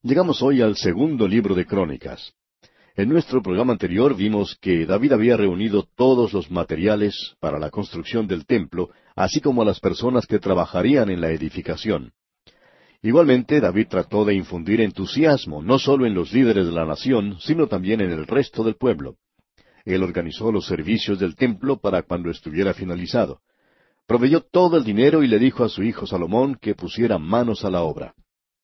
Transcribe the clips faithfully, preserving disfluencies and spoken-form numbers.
Llegamos hoy al segundo libro de Crónicas. En nuestro programa anterior vimos que David había reunido todos los materiales para la construcción del templo, así como a las personas que trabajarían en la edificación. Igualmente, David trató de infundir entusiasmo no solo en los líderes de la nación, sino también en el resto del pueblo. Él organizó los servicios del templo para cuando estuviera finalizado. Proveyó todo el dinero y le dijo a su hijo Salomón que pusiera manos a la obra.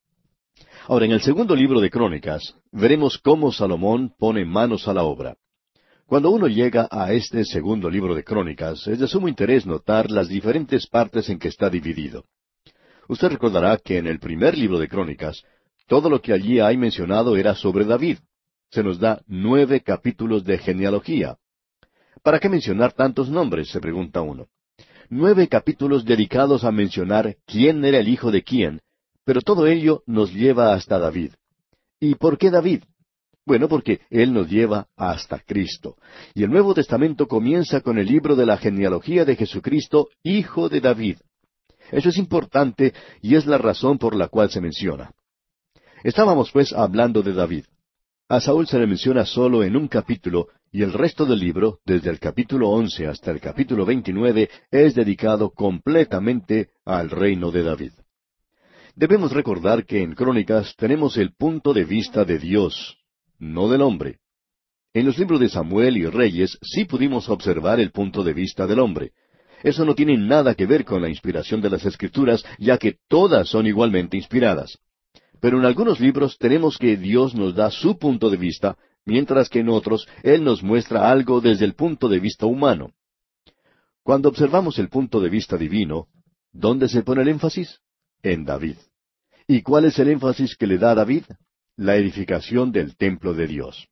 Ahora, en el segundo libro de Crónicas, veremos cómo Salomón pone manos a la obra. Cuando uno llega a este segundo libro de Crónicas, es de sumo interés notar las diferentes partes en que está dividido. Usted recordará que en el primer libro de Crónicas, todo lo que allí hay mencionado era sobre David. Se nos da nueve capítulos de genealogía. ¿Para qué mencionar tantos nombres?, se pregunta uno. Nueve capítulos dedicados a mencionar quién era el hijo de quién, pero todo ello nos lleva hasta David. ¿Y por qué David? Bueno, porque él nos lleva hasta Cristo. Y el Nuevo Testamento comienza con el libro de la genealogía de Jesucristo, hijo de David. Eso es importante y es la razón por la cual se menciona. Estábamos pues hablando de David. A Saúl se le menciona solo en un capítulo, y el resto del libro, desde el capítulo once hasta el capítulo veintinueve, es dedicado completamente al reino de David. Debemos recordar que en Crónicas tenemos el punto de vista de Dios, no del hombre. En los libros de Samuel y Reyes sí pudimos observar el punto de vista del hombre. Eso no tiene nada que ver con la inspiración de las Escrituras, ya que todas son igualmente inspiradas. Pero en algunos libros tenemos que Dios nos da su punto de vista, mientras que en otros Él nos muestra algo desde el punto de vista humano. Cuando observamos el punto de vista divino, ¿dónde se pone el énfasis? En David. ¿Y cuál es el énfasis que le da a David? La edificación del templo de Dios.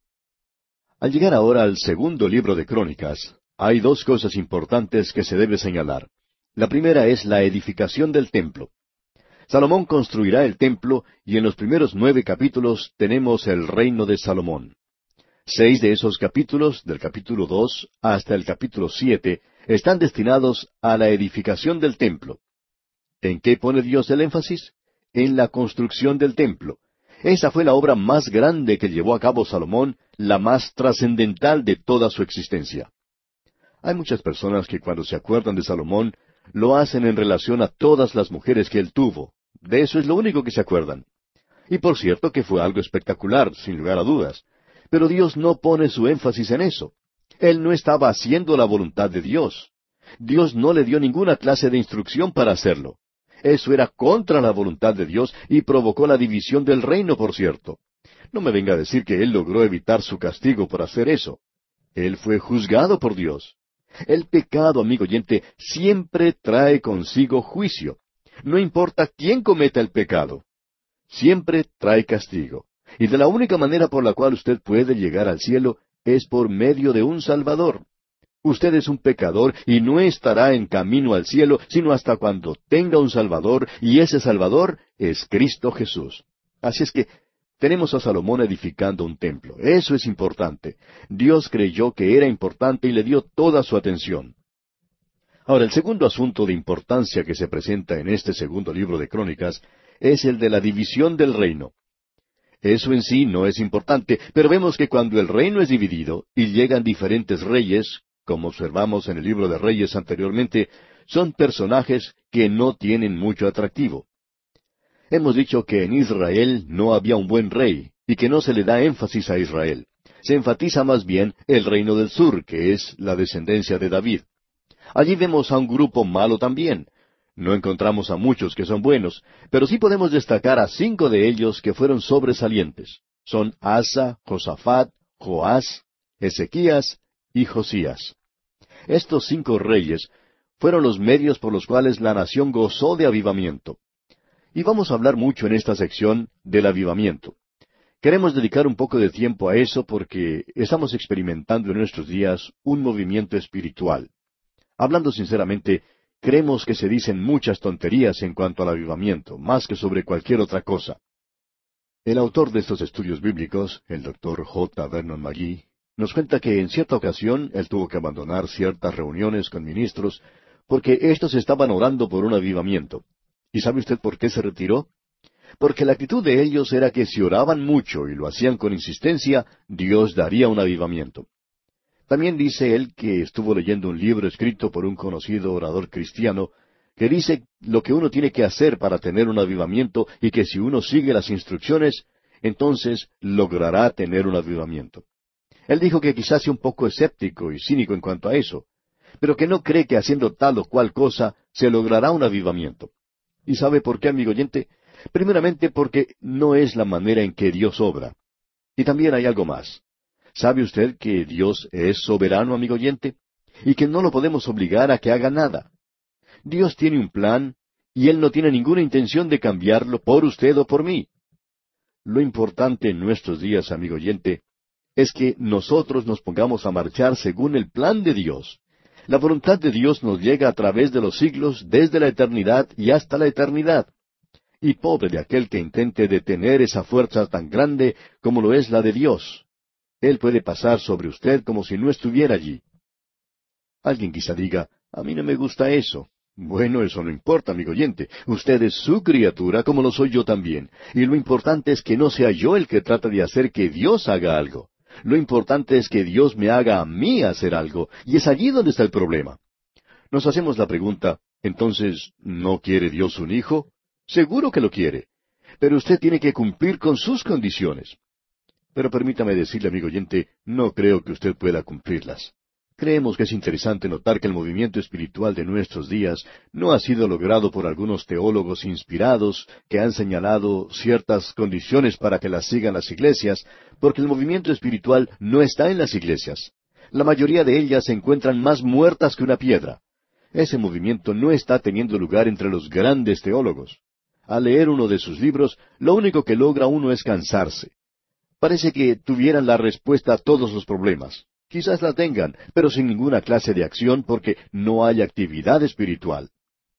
Al llegar ahora al segundo libro de Crónicas, hay dos cosas importantes que se debe señalar. La primera es la edificación del templo. Salomón construirá el templo y en los primeros nueve capítulos tenemos el reino de Salomón. Seis de esos capítulos, del capítulo dos hasta el capítulo siete, están destinados a la edificación del templo. ¿En qué pone Dios el énfasis? En la construcción del templo. Esa fue la obra más grande que llevó a cabo Salomón, la más trascendental de toda su existencia. Hay muchas personas que cuando se acuerdan de Salomón, lo hacen en relación a todas las mujeres que él tuvo. De eso es lo único que se acuerdan. Y por cierto que fue algo espectacular, sin lugar a dudas. Pero Dios no pone su énfasis en eso. Él no estaba haciendo la voluntad de Dios. Dios no le dio ninguna clase de instrucción para hacerlo. Eso era contra la voluntad de Dios y provocó la división del reino, por cierto. No me venga a decir que él logró evitar su castigo por hacer eso. Él fue juzgado por Dios. El pecado, amigo oyente, siempre trae consigo juicio. No importa quién cometa el pecado. Siempre trae castigo. Y de la única manera por la cual usted puede llegar al cielo es por medio de un Salvador. Usted es un pecador y no estará en camino al cielo sino hasta cuando tenga un Salvador, y ese Salvador es Cristo Jesús. Así es que tenemos a Salomón edificando un templo. Eso es importante. Dios creyó que era importante y le dio toda su atención. Ahora, el segundo asunto de importancia que se presenta en este segundo libro de Crónicas es el de la división del reino. Eso en sí no es importante, pero vemos que cuando el reino es dividido y llegan diferentes reyes, como observamos en el libro de Reyes anteriormente, son personajes que no tienen mucho atractivo. Hemos dicho que en Israel no había un buen rey, y que no se le da énfasis a Israel. Se enfatiza más bien el reino del sur, que es la descendencia de David. Allí vemos a un grupo malo también. No encontramos a muchos que son buenos, pero sí podemos destacar a cinco de ellos que fueron sobresalientes. Son Asa, Josafat, Joás, Ezequías y Josías. Estos cinco reyes fueron los medios por los cuales la nación gozó de avivamiento. Y vamos a hablar mucho en esta sección del avivamiento. Queremos dedicar un poco de tiempo a eso porque estamos experimentando en nuestros días un movimiento espiritual. Hablando sinceramente, creemos que se dicen muchas tonterías en cuanto al avivamiento, más que sobre cualquier otra cosa. El autor de estos estudios bíblicos, el doctor J. Vernon McGee, nos cuenta que en cierta ocasión él tuvo que abandonar ciertas reuniones con ministros porque éstos estaban orando por un avivamiento. ¿Y sabe usted por qué se retiró? porque la actitud de ellos era que si oraban mucho y lo hacían con insistencia, Dios daría un avivamiento. También dice él que estuvo leyendo un libro escrito por un conocido orador cristiano, que dice lo que uno tiene que hacer para tener un avivamiento y que si uno sigue las instrucciones, entonces logrará tener un avivamiento. Él dijo que quizás sea un poco escéptico y cínico en cuanto a eso, pero que no cree que haciendo tal o cual cosa se logrará un avivamiento. ¿Y sabe por qué, amigo oyente? Primeramente porque no es la manera en que Dios obra. Y también hay algo más. ¿Sabe usted que Dios es soberano, amigo oyente? Y que no lo podemos obligar a que haga nada. Dios tiene un plan, y Él no tiene ninguna intención de cambiarlo por usted o por mí. Lo importante en nuestros días, amigo oyente, es que nosotros nos pongamos a marchar según el plan de Dios. La voluntad de Dios nos llega a través de los siglos, desde la eternidad y hasta la eternidad. Y pobre de aquel que intente detener esa fuerza tan grande como lo es la de Dios. Él puede pasar sobre usted como si no estuviera allí. Alguien quizá diga, a mí no me gusta eso. Bueno, eso no importa, amigo oyente. Usted es su criatura como lo soy yo también. Y lo importante es que no sea yo el que trata de hacer que Dios haga algo. Lo importante es que Dios me haga a mí hacer algo. Y es allí donde está el problema. Nos hacemos la pregunta, entonces, ¿no quiere Dios un hijo? Seguro que lo quiere. Pero usted tiene que cumplir con sus condiciones. Pero permítame decirle, amigo oyente, no creo que usted pueda cumplirlas. Creemos que es interesante notar que el movimiento espiritual de nuestros días no ha sido logrado por algunos teólogos inspirados que han señalado ciertas condiciones para que las sigan las iglesias, porque el movimiento espiritual no está en las iglesias. La mayoría de ellas se encuentran más muertas que una piedra. Ese movimiento no está teniendo lugar entre los grandes teólogos. Al leer uno de sus libros, lo único que logra uno es cansarse. Parece que tuvieran la respuesta a todos los problemas. Quizás la tengan, pero sin ninguna clase de acción porque no hay actividad espiritual.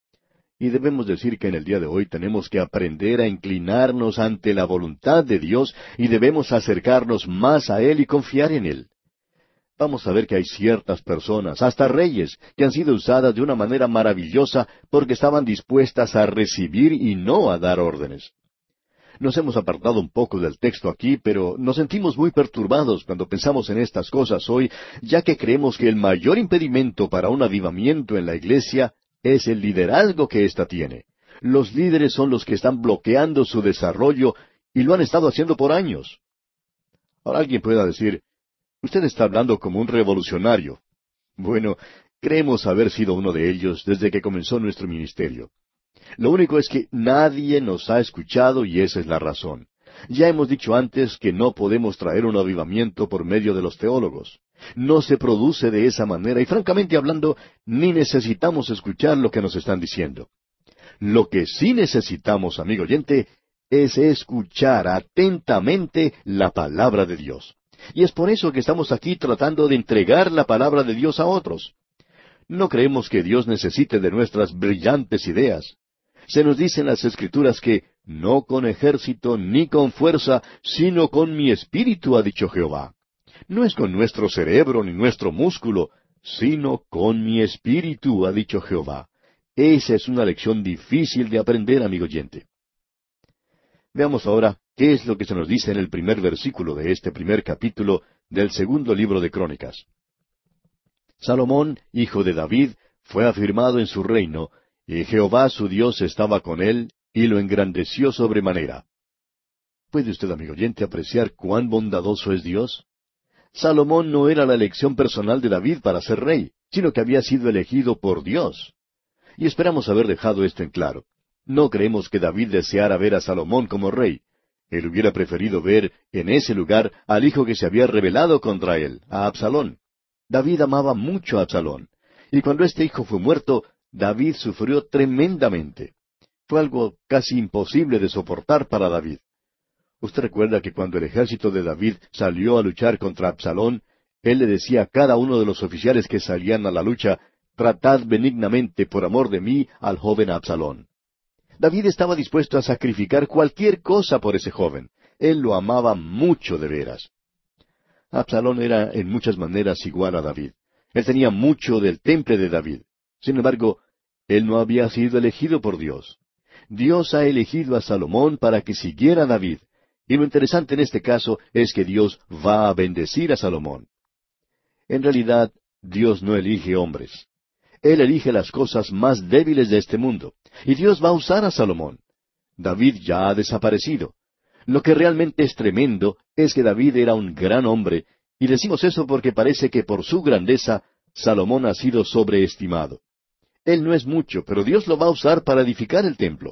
Y debemos decir que en el día de hoy tenemos que aprender a inclinarnos ante la voluntad de Dios y debemos acercarnos más a Él y confiar en Él. Vamos a ver que hay ciertas personas, hasta reyes, que han sido usadas de una manera maravillosa porque estaban dispuestas a recibir y no a dar órdenes. Nos hemos apartado un poco del texto aquí, pero nos sentimos muy perturbados cuando pensamos en estas cosas hoy, ya que creemos que el mayor impedimento para un avivamiento en la iglesia es el liderazgo que ésta tiene. Los líderes son los que están bloqueando su desarrollo y lo han estado haciendo por años. Ahora alguien pueda decir, usted está hablando como un revolucionario. Bueno, creemos haber sido uno de ellos desde que comenzó nuestro ministerio. Lo único es que nadie nos ha escuchado y esa es la razón. Ya hemos dicho antes que no podemos traer un avivamiento por medio de los teólogos. No se produce de esa manera y francamente hablando, ni necesitamos escuchar lo que nos están diciendo. Lo que sí necesitamos, amigo oyente, es escuchar atentamente la palabra de Dios. Y es por eso que estamos aquí tratando de entregar la palabra de Dios a otros. No creemos que Dios necesite de nuestras brillantes ideas. Se nos dice en las Escrituras que no con ejército ni con fuerza, sino con mi espíritu, ha dicho Jehová. No es con nuestro cerebro ni nuestro músculo, sino con mi espíritu, ha dicho Jehová. Esa es una lección difícil de aprender, amigo oyente. Veamos ahora qué es lo que se nos dice en el primer versículo de este primer capítulo del segundo libro de Crónicas. Salomón, hijo de David, fue afirmado en su reino, y Jehová su Dios estaba con él, y lo engrandeció sobremanera. ¿Puede usted, amigo oyente, apreciar cuán bondadoso es Dios? Salomón no era la elección personal de David para ser rey, sino que había sido elegido por Dios. Y esperamos haber dejado esto en claro. No creemos que David deseara ver a Salomón como rey. Él hubiera preferido ver en ese lugar al hijo que se había rebelado contra él, a Absalón. David amaba mucho a Absalón, y cuando este hijo fue muerto, David sufrió tremendamente. Fue algo casi imposible de soportar para David. Usted recuerda que cuando el ejército de David salió a luchar contra Absalón, él le decía a cada uno de los oficiales que salían a la lucha, tratad benignamente por amor de mí al joven Absalón. David estaba dispuesto a sacrificar cualquier cosa por ese joven. Él lo amaba mucho de veras. Absalón era en muchas maneras igual a David. Él tenía mucho del temple de David. Sin embargo, él no había sido elegido por Dios. Dios ha elegido a Salomón para que siguiera a David. Y lo interesante en este caso es que Dios va a bendecir a Salomón. En realidad, Dios no elige hombres. Él elige las cosas más débiles de este mundo. Y Dios va a usar a Salomón. David ya ha desaparecido. Lo que realmente es tremendo es que David era un gran hombre, y decimos eso porque parece que por su grandeza Salomón ha sido sobreestimado. Él no es mucho, pero Dios lo va a usar para edificar el templo.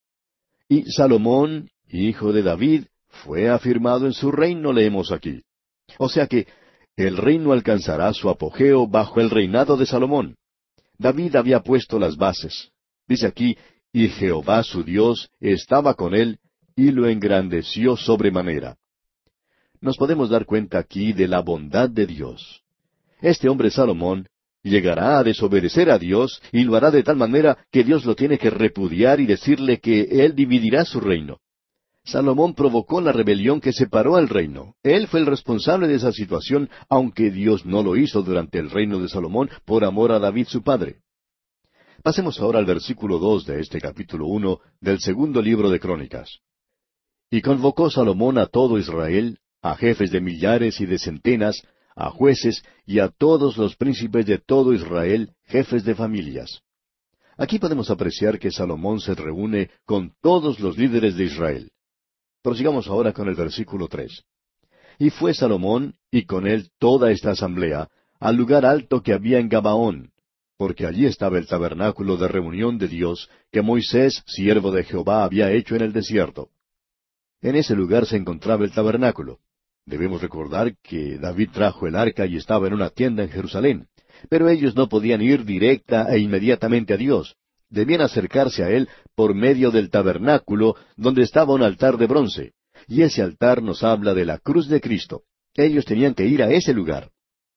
Y Salomón, hijo de David, fue afirmado en su reino, leemos aquí. O sea que el reino alcanzará su apogeo bajo el reinado de Salomón. David había puesto las bases. Dice aquí, y Jehová su Dios estaba con él, y lo engrandeció sobremanera. Nos podemos dar cuenta aquí de la bondad de Dios. Este hombre Salomón llegará a desobedecer a Dios y lo hará de tal manera que Dios lo tiene que repudiar y decirle que él dividirá su reino. Salomón provocó la rebelión que separó al reino. Él fue el responsable de esa situación, aunque Dios no lo hizo durante el reino de Salomón por amor a David su padre. Pasemos ahora al versículo dos de este capítulo uno del segundo libro de Crónicas. Y convocó Salomón a todo Israel, a jefes de millares y de centenas, a jueces y a todos los príncipes de todo Israel, jefes de familias. Aquí podemos apreciar que Salomón se reúne con todos los líderes de Israel. Prosigamos ahora con el versículo tres. Y fue Salomón, y con él toda esta asamblea, al lugar alto que había en Gabaón, porque allí estaba el tabernáculo de reunión de Dios, que Moisés, siervo de Jehová, había hecho en el desierto. En ese lugar se encontraba el tabernáculo. Debemos recordar que David trajo el arca y estaba en una tienda en Jerusalén. Pero ellos no podían ir directa e inmediatamente a Dios. Debían acercarse a Él por medio del tabernáculo, donde estaba un altar de bronce. Y ese altar nos habla de la cruz de Cristo. Ellos tenían que ir a ese lugar.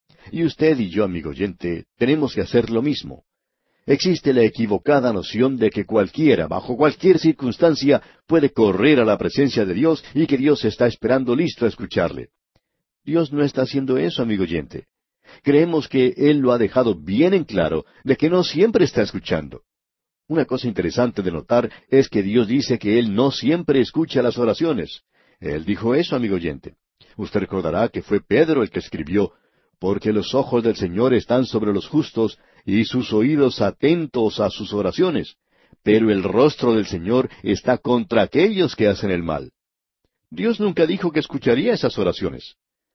Y usted y yo, amigo oyente, tenemos que hacer lo mismo. Existe la equivocada noción de que cualquiera, bajo cualquier circunstancia, puede correr a la presencia de Dios y que Dios está esperando listo a escucharle. Dios no está haciendo eso, amigo oyente. Creemos que Él lo ha dejado bien en claro de que no siempre está escuchando. Una cosa interesante de notar es que Dios dice que Él no siempre escucha las oraciones. Él dijo eso, amigo oyente. Usted recordará que fue Pedro el que escribió, porque los ojos del Señor están sobre los justos, y sus oídos atentos a sus oraciones, pero el rostro del Señor está contra aquellos que hacen el mal. Dios nunca dijo que escucharía esas oraciones.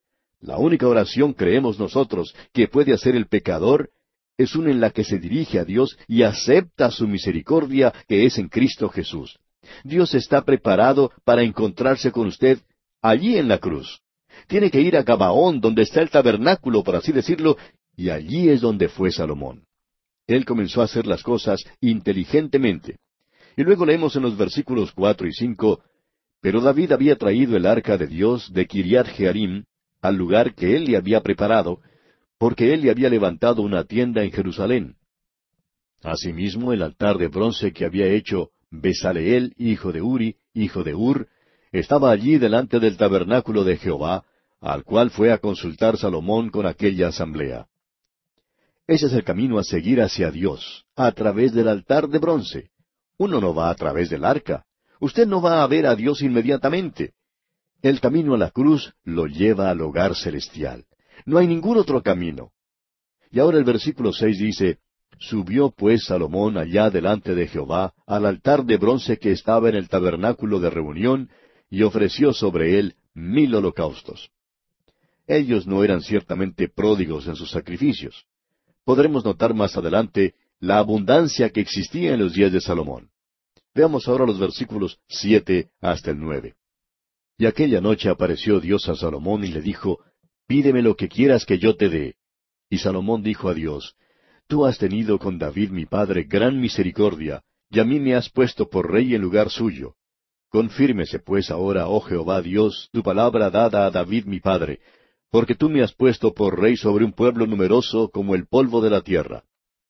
La única oración, creemos nosotros, que puede hacer el pecador, es una en la que se dirige a Dios y acepta su misericordia que es en Cristo Jesús. Dios está preparado para encontrarse con usted allí en la cruz. Tiene que ir a Gabaón, donde está el tabernáculo, por así decirlo, y allí es donde fue Salomón. Él comenzó a hacer las cosas inteligentemente. Y luego leemos en los versículos cuatro y cinco, pero David había traído el arca de Dios de Kiriat Jearim al lugar que él le había preparado, porque él le había levantado una tienda en Jerusalén. Asimismo, el altar de bronce que había hecho Besaleel, hijo de Uri, hijo de Ur, estaba allí delante del tabernáculo de Jehová, al cual fue a consultar Salomón con aquella asamblea. Ese es el camino a seguir hacia Dios, a través del altar de bronce. Uno no va a través del arca. Usted no va a ver a Dios inmediatamente. El camino a la cruz lo lleva al hogar celestial. No hay ningún otro camino. Y ahora el versículo seis dice, Subió pues Salomón allá delante de Jehová al altar de bronce que estaba en el tabernáculo de reunión, y ofreció sobre él mil holocaustos. Ellos no eran ciertamente pródigos en sus sacrificios. Podremos notar más adelante la abundancia que existía en los días de Salomón. Veamos ahora los versículos siete hasta el nueve. Y aquella noche apareció Dios a Salomón y le dijo, Pídeme lo que quieras que yo te dé. Y Salomón dijo a Dios, Tú has tenido con David mi padre gran misericordia, y a mí me has puesto por rey en lugar suyo. Confírmese pues ahora, oh Jehová Dios, tu palabra dada a David mi padre, porque tú me has puesto por rey sobre un pueblo numeroso como el polvo de la tierra.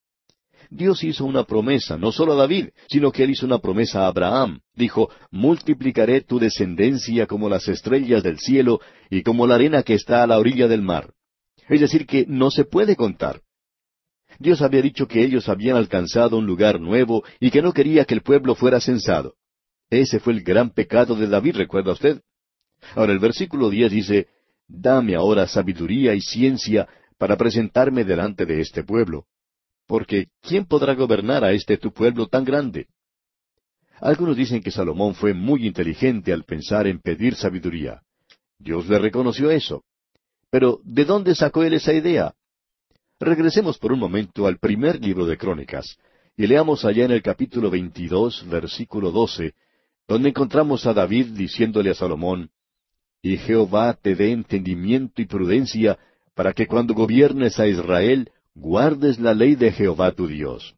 Dios hizo una promesa, no solo a David, sino que él hizo una promesa a Abraham. Dijo, multiplicaré tu descendencia como las estrellas del cielo y como la arena que está a la orilla del mar. Es decir, que no se puede contar. Dios había dicho que ellos habían alcanzado un lugar nuevo y que no quería que el pueblo fuera censado. Ese fue el gran pecado de David, ¿recuerda usted? Ahora el versículo diez dice, «Dame ahora sabiduría y ciencia para presentarme delante de este pueblo. Porque ¿quién podrá gobernar a este tu pueblo tan grande?» Algunos dicen que Salomón fue muy inteligente al pensar en pedir sabiduría. Dios le reconoció eso. Pero ¿de dónde sacó él esa idea? Regresemos por un momento al primer libro de Crónicas, y leamos allá en el capítulo veintidós, versículo doce, donde encontramos a David diciéndole a Salomón, «Y Jehová te dé entendimiento y prudencia, para que cuando gobiernes a Israel, guardes la ley de Jehová tu Dios».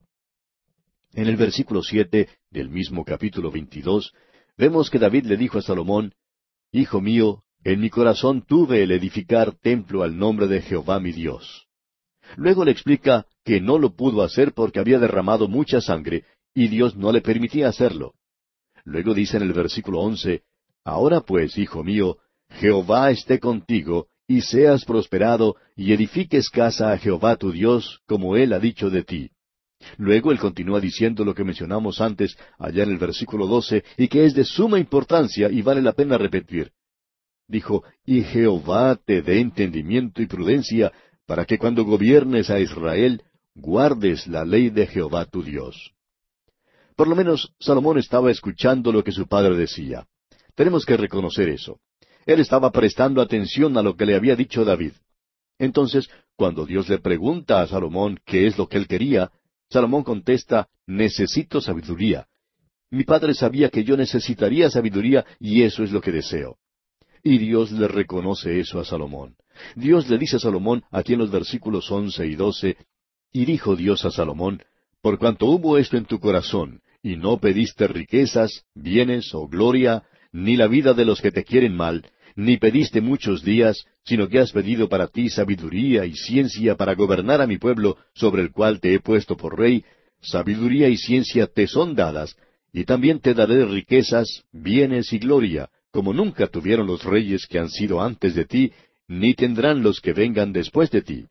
En el versículo siete del mismo capítulo veintidós, vemos que David le dijo a Salomón, «Hijo mío, en mi corazón tuve el edificar templo al nombre de Jehová mi Dios». Luego le explica que no lo pudo hacer porque había derramado mucha sangre, y Dios no le permitía hacerlo. Luego dice en el versículo once, «Ahora pues, hijo mío, Jehová esté contigo, y seas prosperado, y edifiques casa a Jehová tu Dios, como él ha dicho de ti». Luego él continúa diciendo lo que mencionamos antes, allá en el versículo doce, y que es de suma importancia y vale la pena repetir. Dijo, «Y Jehová te dé entendimiento y prudencia, para que cuando gobiernes a Israel, guardes la ley de Jehová tu Dios». Por lo menos Salomón estaba escuchando lo que su padre decía. Tenemos que reconocer eso. Él estaba prestando atención a lo que le había dicho David. Entonces, cuando Dios le pregunta a Salomón qué es lo que él quería, Salomón contesta, «Necesito sabiduría. Mi padre sabía que yo necesitaría sabiduría y eso es lo que deseo». Y Dios le reconoce eso a Salomón. Dios le dice a Salomón, aquí en los versículos once y doce, «Y dijo Dios a Salomón, por cuanto hubo esto en tu corazón, y no pediste riquezas, bienes o gloria, ni la vida de los que te quieren mal, ni pediste muchos días, sino que has pedido para ti sabiduría y ciencia para gobernar a mi pueblo, sobre el cual te he puesto por rey, sabiduría y ciencia te son dadas, y también te daré riquezas, bienes y gloria, como nunca tuvieron los reyes que han sido antes de ti, ni tendrán los que vengan después de ti».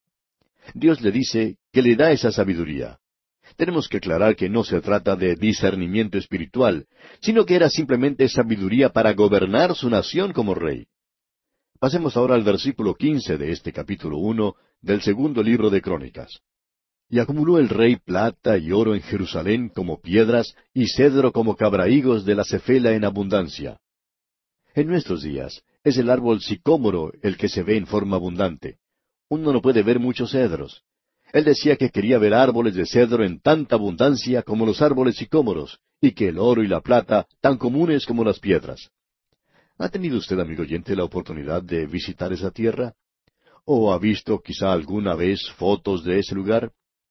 Dios le dice que le da esa sabiduría. Tenemos que aclarar que no se trata de discernimiento espiritual, sino que era simplemente sabiduría para gobernar su nación como rey. Pasemos ahora al versículo quince de este capítulo uno del segundo libro de Crónicas. «Y acumuló el rey plata y oro en Jerusalén como piedras, y cedro como cabrahigos de la cefela en abundancia». En nuestros días es el árbol sicómoro el que se ve en forma abundante. Uno no puede ver muchos cedros. Él decía que quería ver árboles de cedro en tanta abundancia como los árboles sicómoros, y que el oro y la plata tan comunes como las piedras. ¿Ha tenido usted, amigo oyente, la oportunidad de visitar esa tierra? ¿O ha visto quizá alguna vez fotos de ese lugar?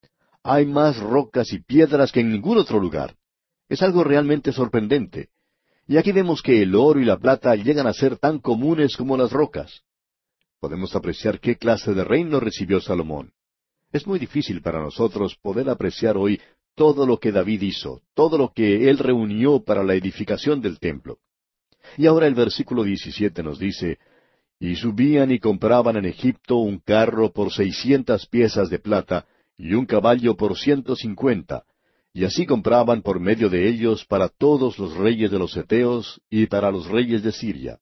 Hay más rocas y piedras que en ningún otro lugar. Es algo realmente sorprendente. Y aquí vemos que el oro y la plata llegan a ser tan comunes como las rocas. Podemos apreciar qué clase de reino recibió Salomón. Es muy difícil para nosotros poder apreciar hoy todo lo que David hizo, todo lo que él reunió para la edificación del templo. Y ahora el versículo diecisiete nos dice, «Y subían y compraban en Egipto un carro por seiscientas piezas de plata, y un caballo por ciento cincuenta, y así compraban por medio de ellos para todos los reyes de los heteos y para los reyes de Siria».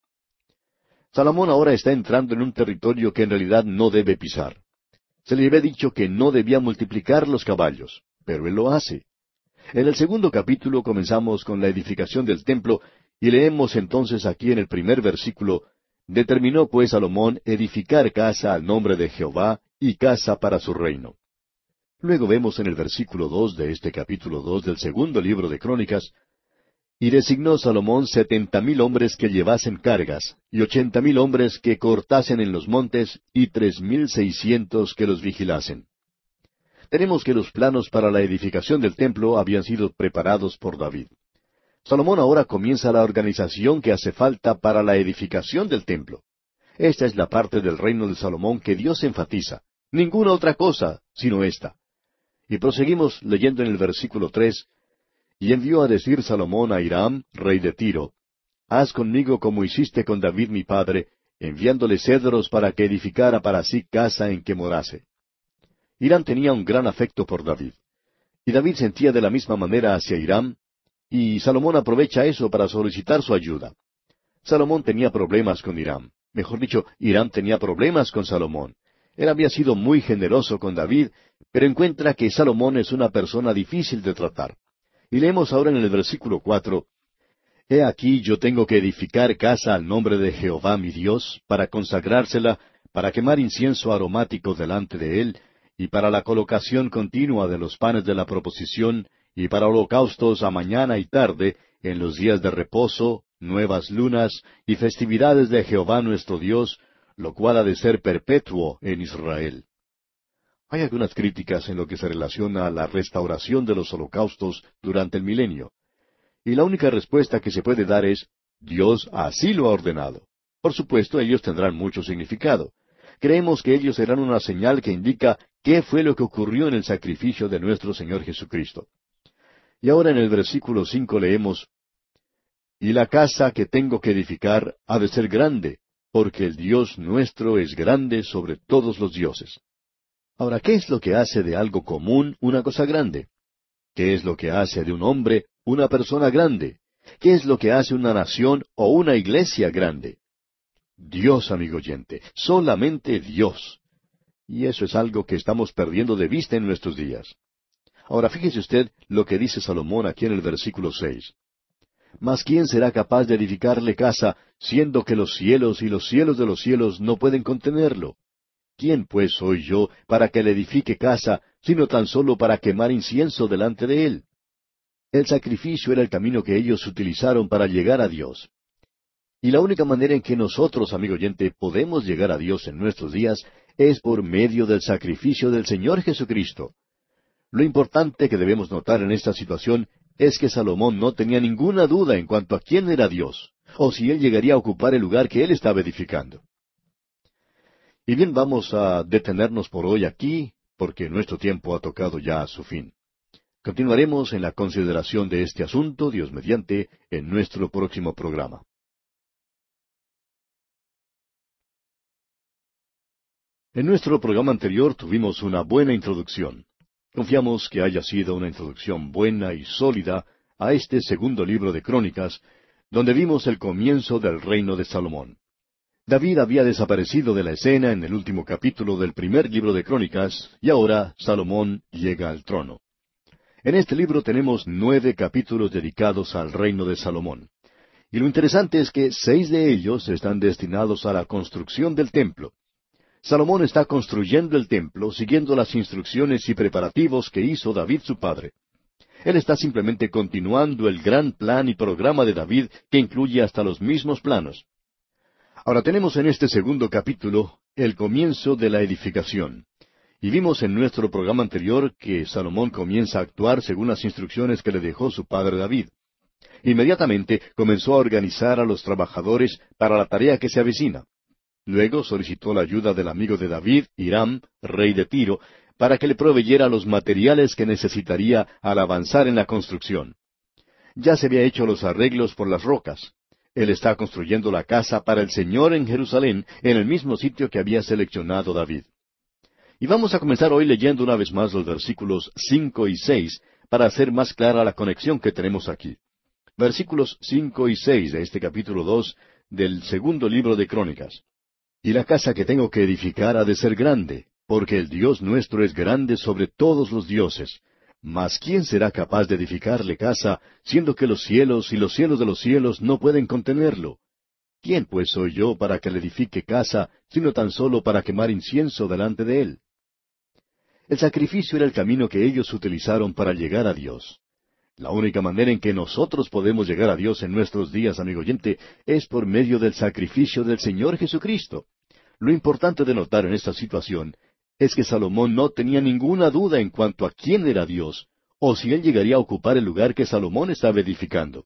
Salomón ahora está entrando en un territorio que en realidad no debe pisar. Se le había dicho que no debía multiplicar los caballos, pero él lo hace. En el segundo capítulo comenzamos con la edificación del templo, y leemos entonces aquí en el primer versículo, «Determinó pues Salomón edificar casa al nombre de Jehová, y casa para su reino». Luego vemos en el versículo dos de este capítulo dos del segundo libro de Crónicas, «Y designó Salomón setenta mil hombres que llevasen cargas, y ochenta mil hombres que cortasen en los montes, y tres mil seiscientos que los vigilasen». Tenemos que los planos para la edificación del templo habían sido preparados por David. Salomón ahora comienza la organización que hace falta para la edificación del templo. Esta es la parte del reino de Salomón que Dios enfatiza. Ninguna otra cosa, sino esta. Y proseguimos leyendo en el versículo tres, «Y envió a decir Salomón a Hiram, rey de Tiro, Haz conmigo como hiciste con David mi padre, enviándole cedros para que edificara para sí casa en que morase». Hiram tenía un gran afecto por David. Y David sentía de la misma manera hacia Hiram, y Salomón aprovecha eso para solicitar su ayuda. Salomón tenía problemas con Hiram. Mejor dicho, Hiram tenía problemas con Salomón. Él había sido muy generoso con David, pero encuentra que Salomón es una persona difícil de tratar. Y leemos ahora en el versículo cuatro, He aquí yo tengo que edificar casa al nombre de Jehová mi Dios, para consagrársela, para quemar incienso aromático delante de él, y para la colocación continua de los panes de la proposición, y para holocaustos a mañana y tarde, en los días de reposo, nuevas lunas, y festividades de Jehová nuestro Dios, lo cual ha de ser perpetuo en Israel. Hay algunas críticas en lo que se relaciona a la restauración de los holocaustos durante el milenio. Y la única respuesta que se puede dar es, Dios así lo ha ordenado. Por supuesto, ellos tendrán mucho significado. Creemos que ellos serán una señal que indica qué fue lo que ocurrió en el sacrificio de nuestro Señor Jesucristo. Y ahora en el versículo cinco leemos, Y la casa que tengo que edificar ha de ser grande, porque el Dios nuestro es grande sobre todos los dioses. Ahora, ¿qué es lo que hace de algo común una cosa grande? ¿Qué es lo que hace de un hombre una persona grande? ¿Qué es lo que hace una nación o una iglesia grande? Dios, amigo oyente, solamente Dios. Y eso es algo que estamos perdiendo de vista en nuestros días. Ahora fíjese usted lo que dice Salomón aquí en el versículo seis. Mas ¿quién será capaz de edificarle casa, siendo que los cielos y los cielos de los cielos no pueden contenerlo? ¿Quién pues soy yo para que le edifique casa, sino tan solo para quemar incienso delante de él? El sacrificio era el camino que ellos utilizaron para llegar a Dios. Y la única manera en que nosotros, amigo oyente, podemos llegar a Dios en nuestros días es por medio del sacrificio del Señor Jesucristo. Lo importante que debemos notar en esta situación es que Salomón no tenía ninguna duda en cuanto a quién era Dios, o si él llegaría a ocupar el lugar que él estaba edificando. Y bien, vamos a detenernos por hoy aquí, porque nuestro tiempo ha tocado ya a su fin. Continuaremos en la consideración de este asunto, Dios mediante, en nuestro próximo programa. En nuestro programa anterior tuvimos una buena introducción. Confiamos que haya sido una introducción buena y sólida a este segundo libro de Crónicas, donde vimos el comienzo del reino de Salomón. David había desaparecido de la escena en el último capítulo del primer libro de Crónicas, y ahora Salomón llega al trono. En este libro tenemos nueve capítulos dedicados al reino de Salomón. Y lo interesante es que seis de ellos están destinados a la construcción del templo. Salomón está construyendo el templo siguiendo las instrucciones y preparativos que hizo David su padre. Él está simplemente continuando el gran plan y programa de David que incluye hasta los mismos planos. Ahora tenemos en este segundo capítulo el comienzo de la edificación. Y vimos en nuestro programa anterior que Salomón comienza a actuar según las instrucciones que le dejó su padre David. Inmediatamente comenzó a organizar a los trabajadores para la tarea que se avecina. Luego solicitó la ayuda del amigo de David, Hiram, rey de Tiro, para que le proveyera los materiales que necesitaría al avanzar en la construcción. Ya se había hecho los arreglos por las rocas. Él está construyendo la casa para el Señor en Jerusalén, en el mismo sitio que había seleccionado David. Y vamos a comenzar hoy leyendo una vez más los versículos cinco y seis para hacer más clara la conexión que tenemos aquí. Versículos cinco y seis de este capítulo dos del segundo libro de Crónicas. Y la casa que tengo que edificar ha de ser grande, porque el Dios nuestro es grande sobre todos los dioses. Mas ¿quién será capaz de edificarle casa, siendo que los cielos y los cielos de los cielos no pueden contenerlo? ¿Quién pues soy yo para que le edifique casa, sino tan solo para quemar incienso delante de él? El sacrificio era el camino que ellos utilizaron para llegar a Dios. La única manera en que nosotros podemos llegar a Dios en nuestros días, amigo oyente, es por medio del sacrificio del Señor Jesucristo. Lo importante de notar en esta situación es que Salomón no tenía ninguna duda en cuanto a quién era Dios, o si él llegaría a ocupar el lugar que Salomón estaba edificando.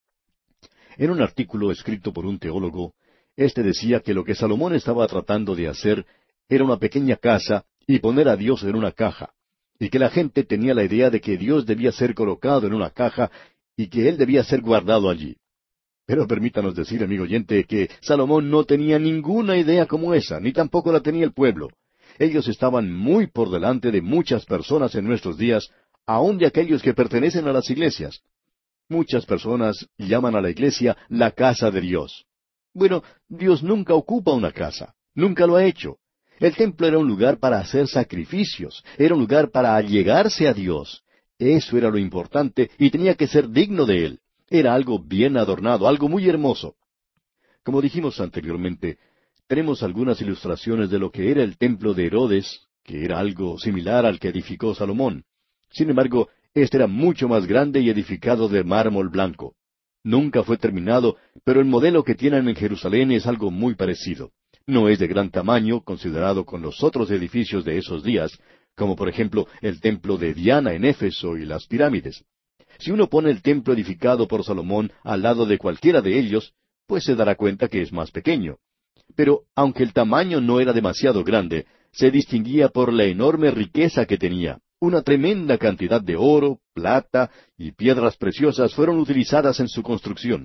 En un artículo escrito por un teólogo, éste decía que lo que Salomón estaba tratando de hacer era una pequeña casa y poner a Dios en una caja, y que la gente tenía la idea de que Dios debía ser colocado en una caja y que Él debía ser guardado allí. Pero permítanos decir, amigo oyente, que Salomón no tenía ninguna idea como esa, ni tampoco la tenía el pueblo. Ellos estaban muy por delante de muchas personas en nuestros días, aun de aquellos que pertenecen a las iglesias. Muchas personas llaman a la iglesia la casa de Dios. Bueno, Dios nunca ocupa una casa, nunca lo ha hecho. El templo era un lugar para hacer sacrificios, era un lugar para allegarse a Dios. Eso era lo importante y tenía que ser digno de Él. Era algo bien adornado, algo muy hermoso. Como dijimos anteriormente, tenemos algunas ilustraciones de lo que era el templo de Herodes, que era algo similar al que edificó Salomón. Sin embargo, este era mucho más grande y edificado de mármol blanco. Nunca fue terminado, pero el modelo que tienen en Jerusalén es algo muy parecido. No es de gran tamaño, considerado con los otros edificios de esos días, como por ejemplo el templo de Diana en Éfeso y las pirámides. Si uno pone el templo edificado por Salomón al lado de cualquiera de ellos, pues se dará cuenta que es más pequeño. Pero aunque el tamaño no era demasiado grande, se distinguía por la enorme riqueza que tenía. Una tremenda cantidad de oro, plata y piedras preciosas fueron utilizadas en su construcción.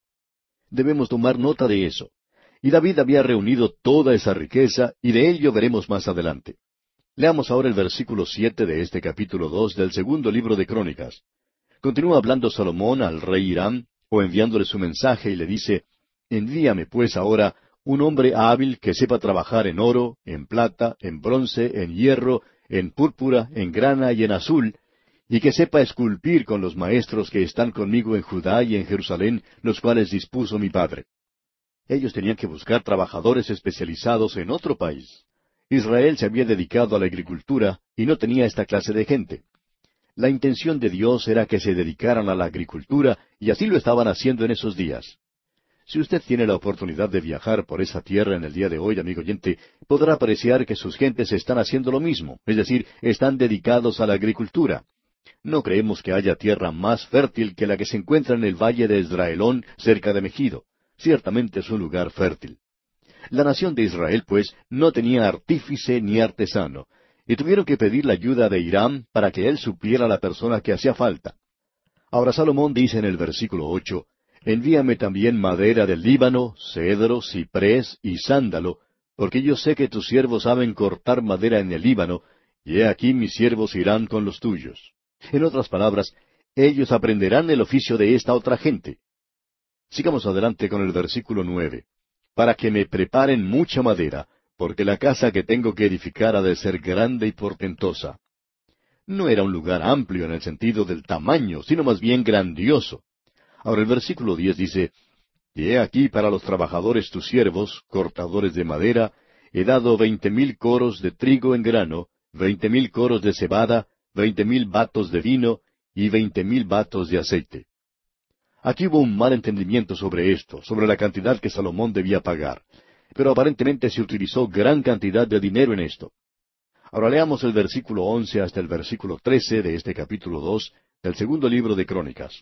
Debemos tomar nota de eso. Y David había reunido toda esa riqueza, y de ello veremos más adelante. Leamos ahora el versículo siete de este capítulo dos del segundo libro de Crónicas. Continúa hablando Salomón al rey Hiram, o enviándole su mensaje, y le dice, «Envíame pues ahora un hombre hábil que sepa trabajar en oro, en plata, en bronce, en hierro, en púrpura, en grana y en azul, y que sepa esculpir con los maestros que están conmigo en Judá y en Jerusalén, los cuales dispuso mi padre». Ellos tenían que buscar trabajadores especializados en otro país. Israel se había dedicado a la agricultura y no tenía esta clase de gente. La intención de Dios era que se dedicaran a la agricultura, y así lo estaban haciendo en esos días. Si usted tiene la oportunidad de viajar por esa tierra en el día de hoy, amigo oyente, podrá apreciar que sus gentes están haciendo lo mismo, es decir, están dedicados a la agricultura. No creemos que haya tierra más fértil que la que se encuentra en el valle de Esdraelón, cerca de Megido. Ciertamente es un lugar fértil. La nación de Israel, pues, no tenía artífice ni artesano, y tuvieron que pedir la ayuda de Hiram para que él supliera a la persona que hacía falta. Ahora Salomón dice en el versículo ocho, «Envíame también madera del Líbano, cedro, ciprés y sándalo, porque yo sé que tus siervos saben cortar madera en el Líbano, y he aquí mis siervos irán con los tuyos». En otras palabras, ellos aprenderán el oficio de esta otra gente. Sigamos adelante con el versículo nueve. «Para que me preparen mucha madera, porque la casa que tengo que edificar ha de ser grande y portentosa». No era un lugar amplio en el sentido del tamaño, sino más bien grandioso. Ahora el versículo diez dice, «Y he aquí para los trabajadores tus siervos, cortadores de madera, he dado veinte mil coros de trigo en grano, veinte mil coros de cebada, veinte mil batos de vino y veinte mil batos de aceite». Aquí hubo un mal entendimiento sobre esto, sobre la cantidad que Salomón debía pagar. Pero aparentemente se utilizó gran cantidad de dinero en esto. Ahora leamos el versículo once hasta el versículo trece de este capítulo dos del segundo libro de Crónicas.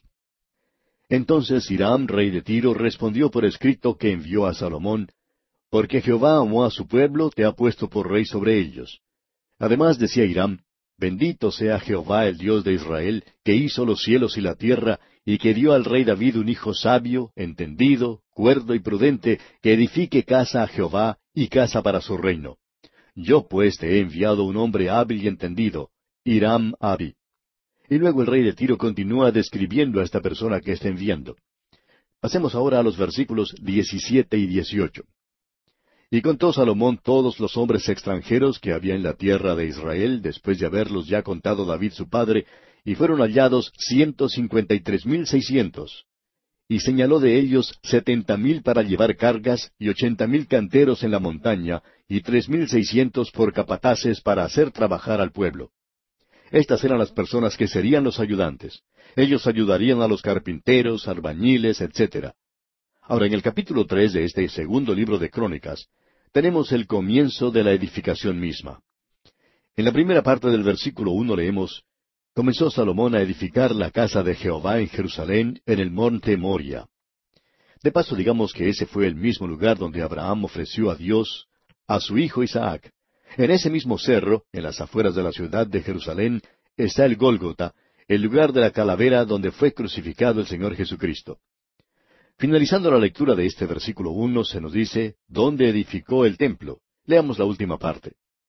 Entonces Hiram, rey de Tiro, respondió por escrito que envió a Salomón, «Porque Jehová amó a su pueblo, te ha puesto por rey sobre ellos». Además decía Hiram, «Bendito sea Jehová el Dios de Israel, que hizo los cielos y la tierra, y que dio al rey David un hijo sabio, entendido, cuerdo y prudente, que edifique casa a Jehová y casa para su reino. Yo pues te he enviado un hombre hábil y entendido, Hiram Abi». Y luego el rey de Tiro continúa describiendo a esta persona que está enviando. Pasemos ahora a los versículos diecisiete y dieciocho. «Y contó Salomón todos los hombres extranjeros que había en la tierra de Israel, después de haberlos ya contado David su padre, y fueron hallados ciento cincuenta y tres mil seiscientos. Y señaló de ellos setenta mil para llevar cargas, y ochenta mil canteros en la montaña, y tres mil seiscientos por capataces para hacer trabajar al pueblo». Estas eran las personas que serían los ayudantes. Ellos ayudarían a los carpinteros, albañiles, etcétera. Ahora, en el capítulo tres de este segundo libro de Crónicas, tenemos el comienzo de la edificación misma. En la primera parte del versículo uno leemos, «Comenzó Salomón a edificar la casa de Jehová en Jerusalén, en el monte Moria». De paso, digamos que ese fue el mismo lugar donde Abraham ofreció a Dios a su hijo Isaac. En ese mismo cerro, en las afueras de la ciudad de Jerusalén, está el Gólgota, el lugar de la calavera donde fue crucificado el Señor Jesucristo. Finalizando la lectura de este versículo uno, se nos dice, ¿dónde edificó el templo? Leamos la última parte.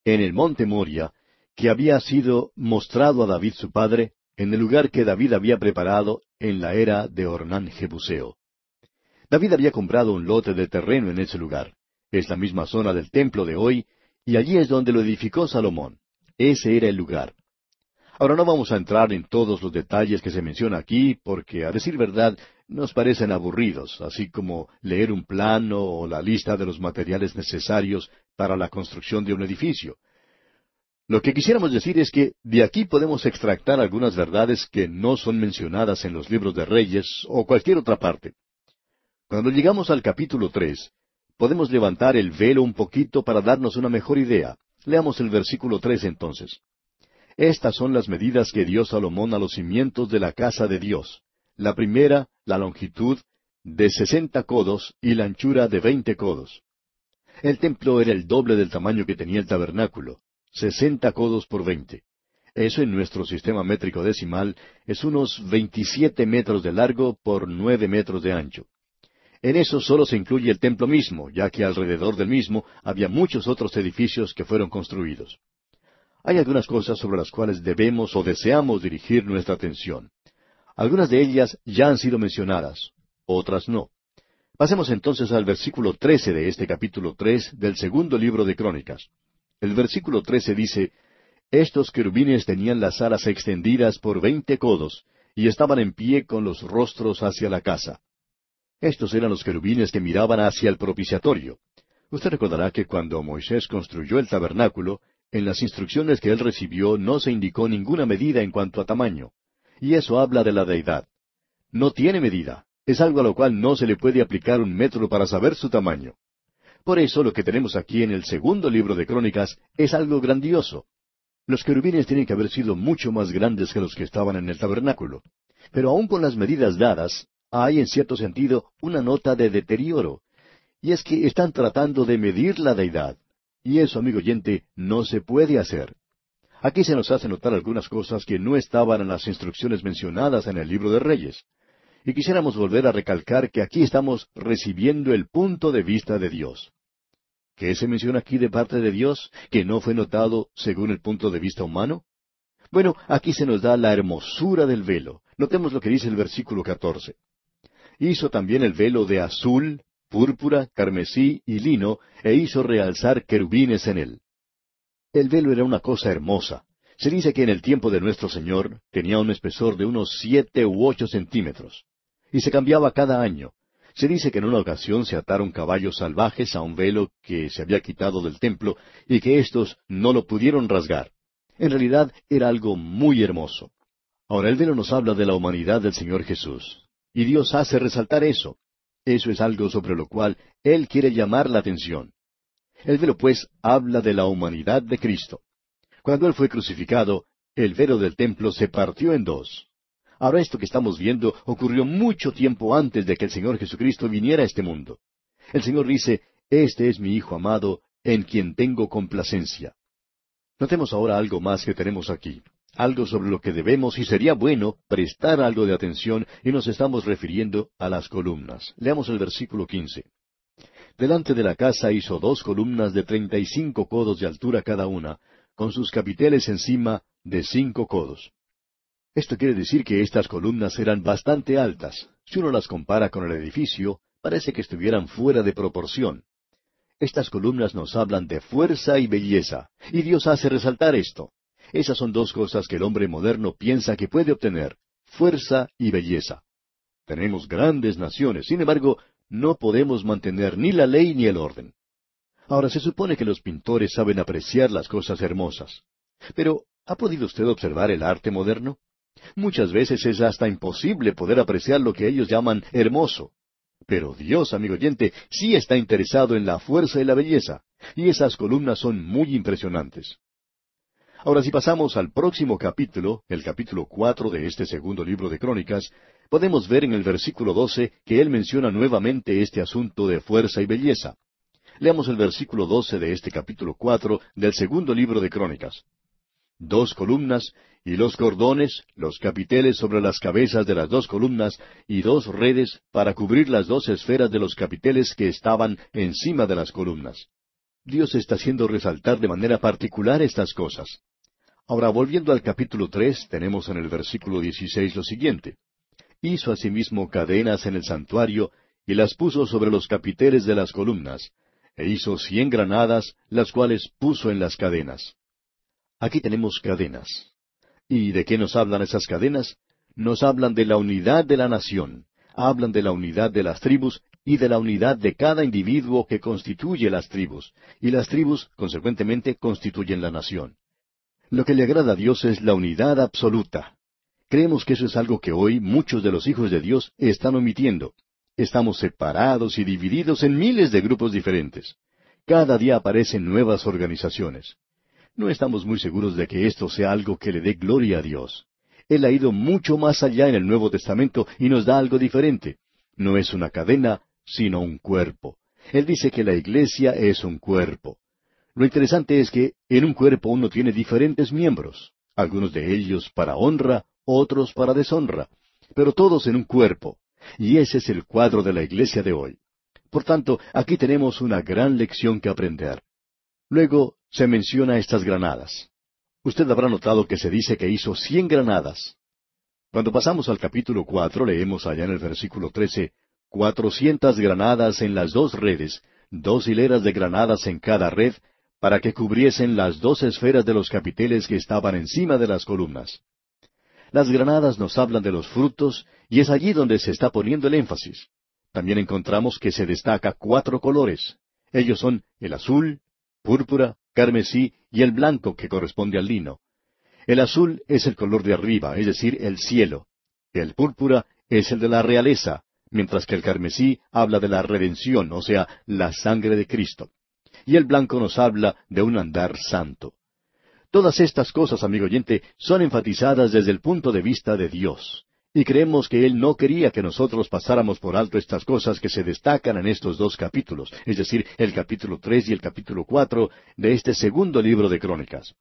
en el monte Moria, que había sido mostrado a David su padre, en el lugar que David había preparado en la era de Ornán Jebuseo. David había comprado un lote de terreno en ese lugar. Es la misma zona del templo de hoy, y allí es donde lo edificó Salomón. Ese era el lugar. Ahora no vamos a entrar en todos los detalles que se menciona aquí, porque, a decir verdad, nos parecen aburridos, así como leer un plano o la lista de los materiales necesarios para la construcción de un edificio. Lo que quisiéramos decir es que de aquí podemos extractar algunas verdades que no son mencionadas en los libros de Reyes o cualquier otra parte. Cuando llegamos al capítulo tres, podemos levantar el velo un poquito para darnos una mejor idea. Leamos el versículo tres entonces. Estas son las medidas que dio Salomón a los cimientos de la casa de Dios. La primera, la longitud, de sesenta codos, y la anchura de veinte codos. El templo era el doble del tamaño que tenía el tabernáculo, sesenta codos por veinte. Eso en nuestro sistema métrico decimal es unos veintisiete metros de largo por nueve metros de ancho. En eso solo se incluye el templo mismo, ya que alrededor del mismo había muchos otros edificios que fueron construidos. Hay algunas cosas sobre las cuales debemos o deseamos dirigir nuestra atención. Algunas de ellas ya han sido mencionadas, otras no. Pasemos entonces al versículo trece de este capítulo tres del segundo libro de Crónicas. El versículo trece dice, Estos querubines tenían las alas extendidas por veinte codos, y estaban en pie con los rostros hacia la casa. Estos eran los querubines que miraban hacia el propiciatorio. Usted recordará que cuando Moisés construyó el tabernáculo, en las instrucciones que él recibió no se indicó ninguna medida en cuanto a tamaño. Y eso habla de la deidad. No tiene medida. Es algo a lo cual no se le puede aplicar un metro para saber su tamaño. Por eso lo que tenemos aquí en el segundo libro de Crónicas es algo grandioso. Los querubines tienen que haber sido mucho más grandes que los que estaban en el tabernáculo. Pero aun con las medidas dadas, hay en cierto sentido una nota de deterioro. Y es que están tratando de medir la deidad. Y eso, amigo oyente, no se puede hacer. Aquí se nos hace notar algunas cosas que no estaban en las instrucciones mencionadas en el libro de Reyes. Y quisiéramos volver a recalcar que aquí estamos recibiendo el punto de vista de Dios. ¿Qué se menciona aquí de parte de Dios que no fue notado según el punto de vista humano? Bueno, aquí se nos da la hermosura del velo. Notemos lo que dice el versículo catorce. Hizo también el velo de azul, púrpura, carmesí y lino, e hizo realzar querubines en él. El velo era una cosa hermosa. Se dice que en el tiempo de nuestro Señor tenía un espesor de unos siete u ocho centímetros. Y se cambiaba cada año. Se dice que en una ocasión se ataron caballos salvajes a un velo que se había quitado del templo y que éstos no lo pudieron rasgar. En realidad era algo muy hermoso. Ahora el velo nos habla de la humanidad del Señor Jesús. Y Dios hace resaltar eso. Eso es algo sobre lo cual Él quiere llamar la atención. El velo, pues, habla de la humanidad de Cristo. Cuando Él fue crucificado, el velo del templo se partió en dos. Ahora esto que estamos viendo ocurrió mucho tiempo antes de que el Señor Jesucristo viniera a este mundo. El Señor dice, Este es mi Hijo amado, en quien tengo complacencia. Notemos ahora algo más que tenemos aquí. Algo sobre lo que debemos y sería bueno prestar algo de atención, y nos estamos refiriendo a las columnas. Leamos el versículo quince. Delante de la casa hizo dos columnas de treinta y cinco codos de altura cada una, con sus capiteles encima de cinco codos. Esto quiere decir que estas columnas eran bastante altas. Si uno las compara con el edificio, parece que estuvieran fuera de proporción. Estas columnas nos hablan de fuerza y belleza, y Dios hace resaltar esto. Esas son dos cosas que el hombre moderno piensa que puede obtener, fuerza y belleza. Tenemos grandes naciones, sin embargo, no podemos mantener ni la ley ni el orden. Ahora, se supone que los pintores saben apreciar las cosas hermosas. Pero, ¿ha podido usted observar el arte moderno? Muchas veces es hasta imposible poder apreciar lo que ellos llaman hermoso. Pero Dios, amigo oyente, sí está interesado en la fuerza y la belleza, y esas columnas son muy impresionantes. Ahora, si pasamos al próximo capítulo, el capítulo cuatro de este segundo libro de Crónicas, podemos ver en el versículo doce que él menciona nuevamente este asunto de fuerza y belleza. Leamos el versículo doce de este capítulo cuatro del segundo libro de Crónicas. Dos columnas, y los cordones, los capiteles sobre las cabezas de las dos columnas, y dos redes para cubrir las dos esferas de los capiteles que estaban encima de las columnas. Dios está haciendo resaltar de manera particular estas cosas. Ahora, volviendo al capítulo tres, tenemos en el versículo dieciséis lo siguiente. Hizo asimismo cadenas en el santuario, y las puso sobre los capiteles de las columnas, e hizo cien granadas, las cuales puso en las cadenas. Aquí tenemos cadenas. ¿Y de qué nos hablan esas cadenas? Nos hablan de la unidad de la nación, hablan de la unidad de las tribus y de la unidad de cada individuo que constituye las tribus, y las tribus, consecuentemente, constituyen la nación. Lo que le agrada a Dios es la unidad absoluta. Creemos que eso es algo que hoy muchos de los hijos de Dios están omitiendo. Estamos separados y divididos en miles de grupos diferentes. Cada día aparecen nuevas organizaciones. No estamos muy seguros de que esto sea algo que le dé gloria a Dios. Él ha ido mucho más allá en el Nuevo Testamento y nos da algo diferente. No es una cadena, sino un cuerpo. Él dice que la iglesia es un cuerpo. Lo interesante es que en un cuerpo uno tiene diferentes miembros, algunos de ellos para honra, otros para deshonra, pero todos en un cuerpo. Y ese es el cuadro de la iglesia de hoy. Por tanto, aquí tenemos una gran lección que aprender. Luego se menciona estas granadas. Usted habrá notado que se dice que hizo cien granadas. Cuando pasamos al capítulo cuatro, leemos allá en el versículo trece, cuatrocientas granadas en las dos redes, dos hileras de granadas en cada red, para que cubriesen las dos esferas de los capiteles que estaban encima de las columnas. Las granadas nos hablan de los frutos, y es allí donde se está poniendo el énfasis. También encontramos que se destaca cuatro colores. Ellos son el azul, púrpura, carmesí y el blanco que corresponde al lino. El azul es el color de arriba, es decir, el cielo. El púrpura es el de la realeza, mientras que el carmesí habla de la redención, o sea, la sangre de Cristo. Y el blanco nos habla de un andar santo. Todas estas cosas, amigo oyente, son enfatizadas desde el punto de vista de Dios. Y creemos que Él no quería que nosotros pasáramos por alto estas cosas que se destacan en estos dos capítulos, es decir, el capítulo tres y el capítulo cuatro de este segundo libro de Crónicas.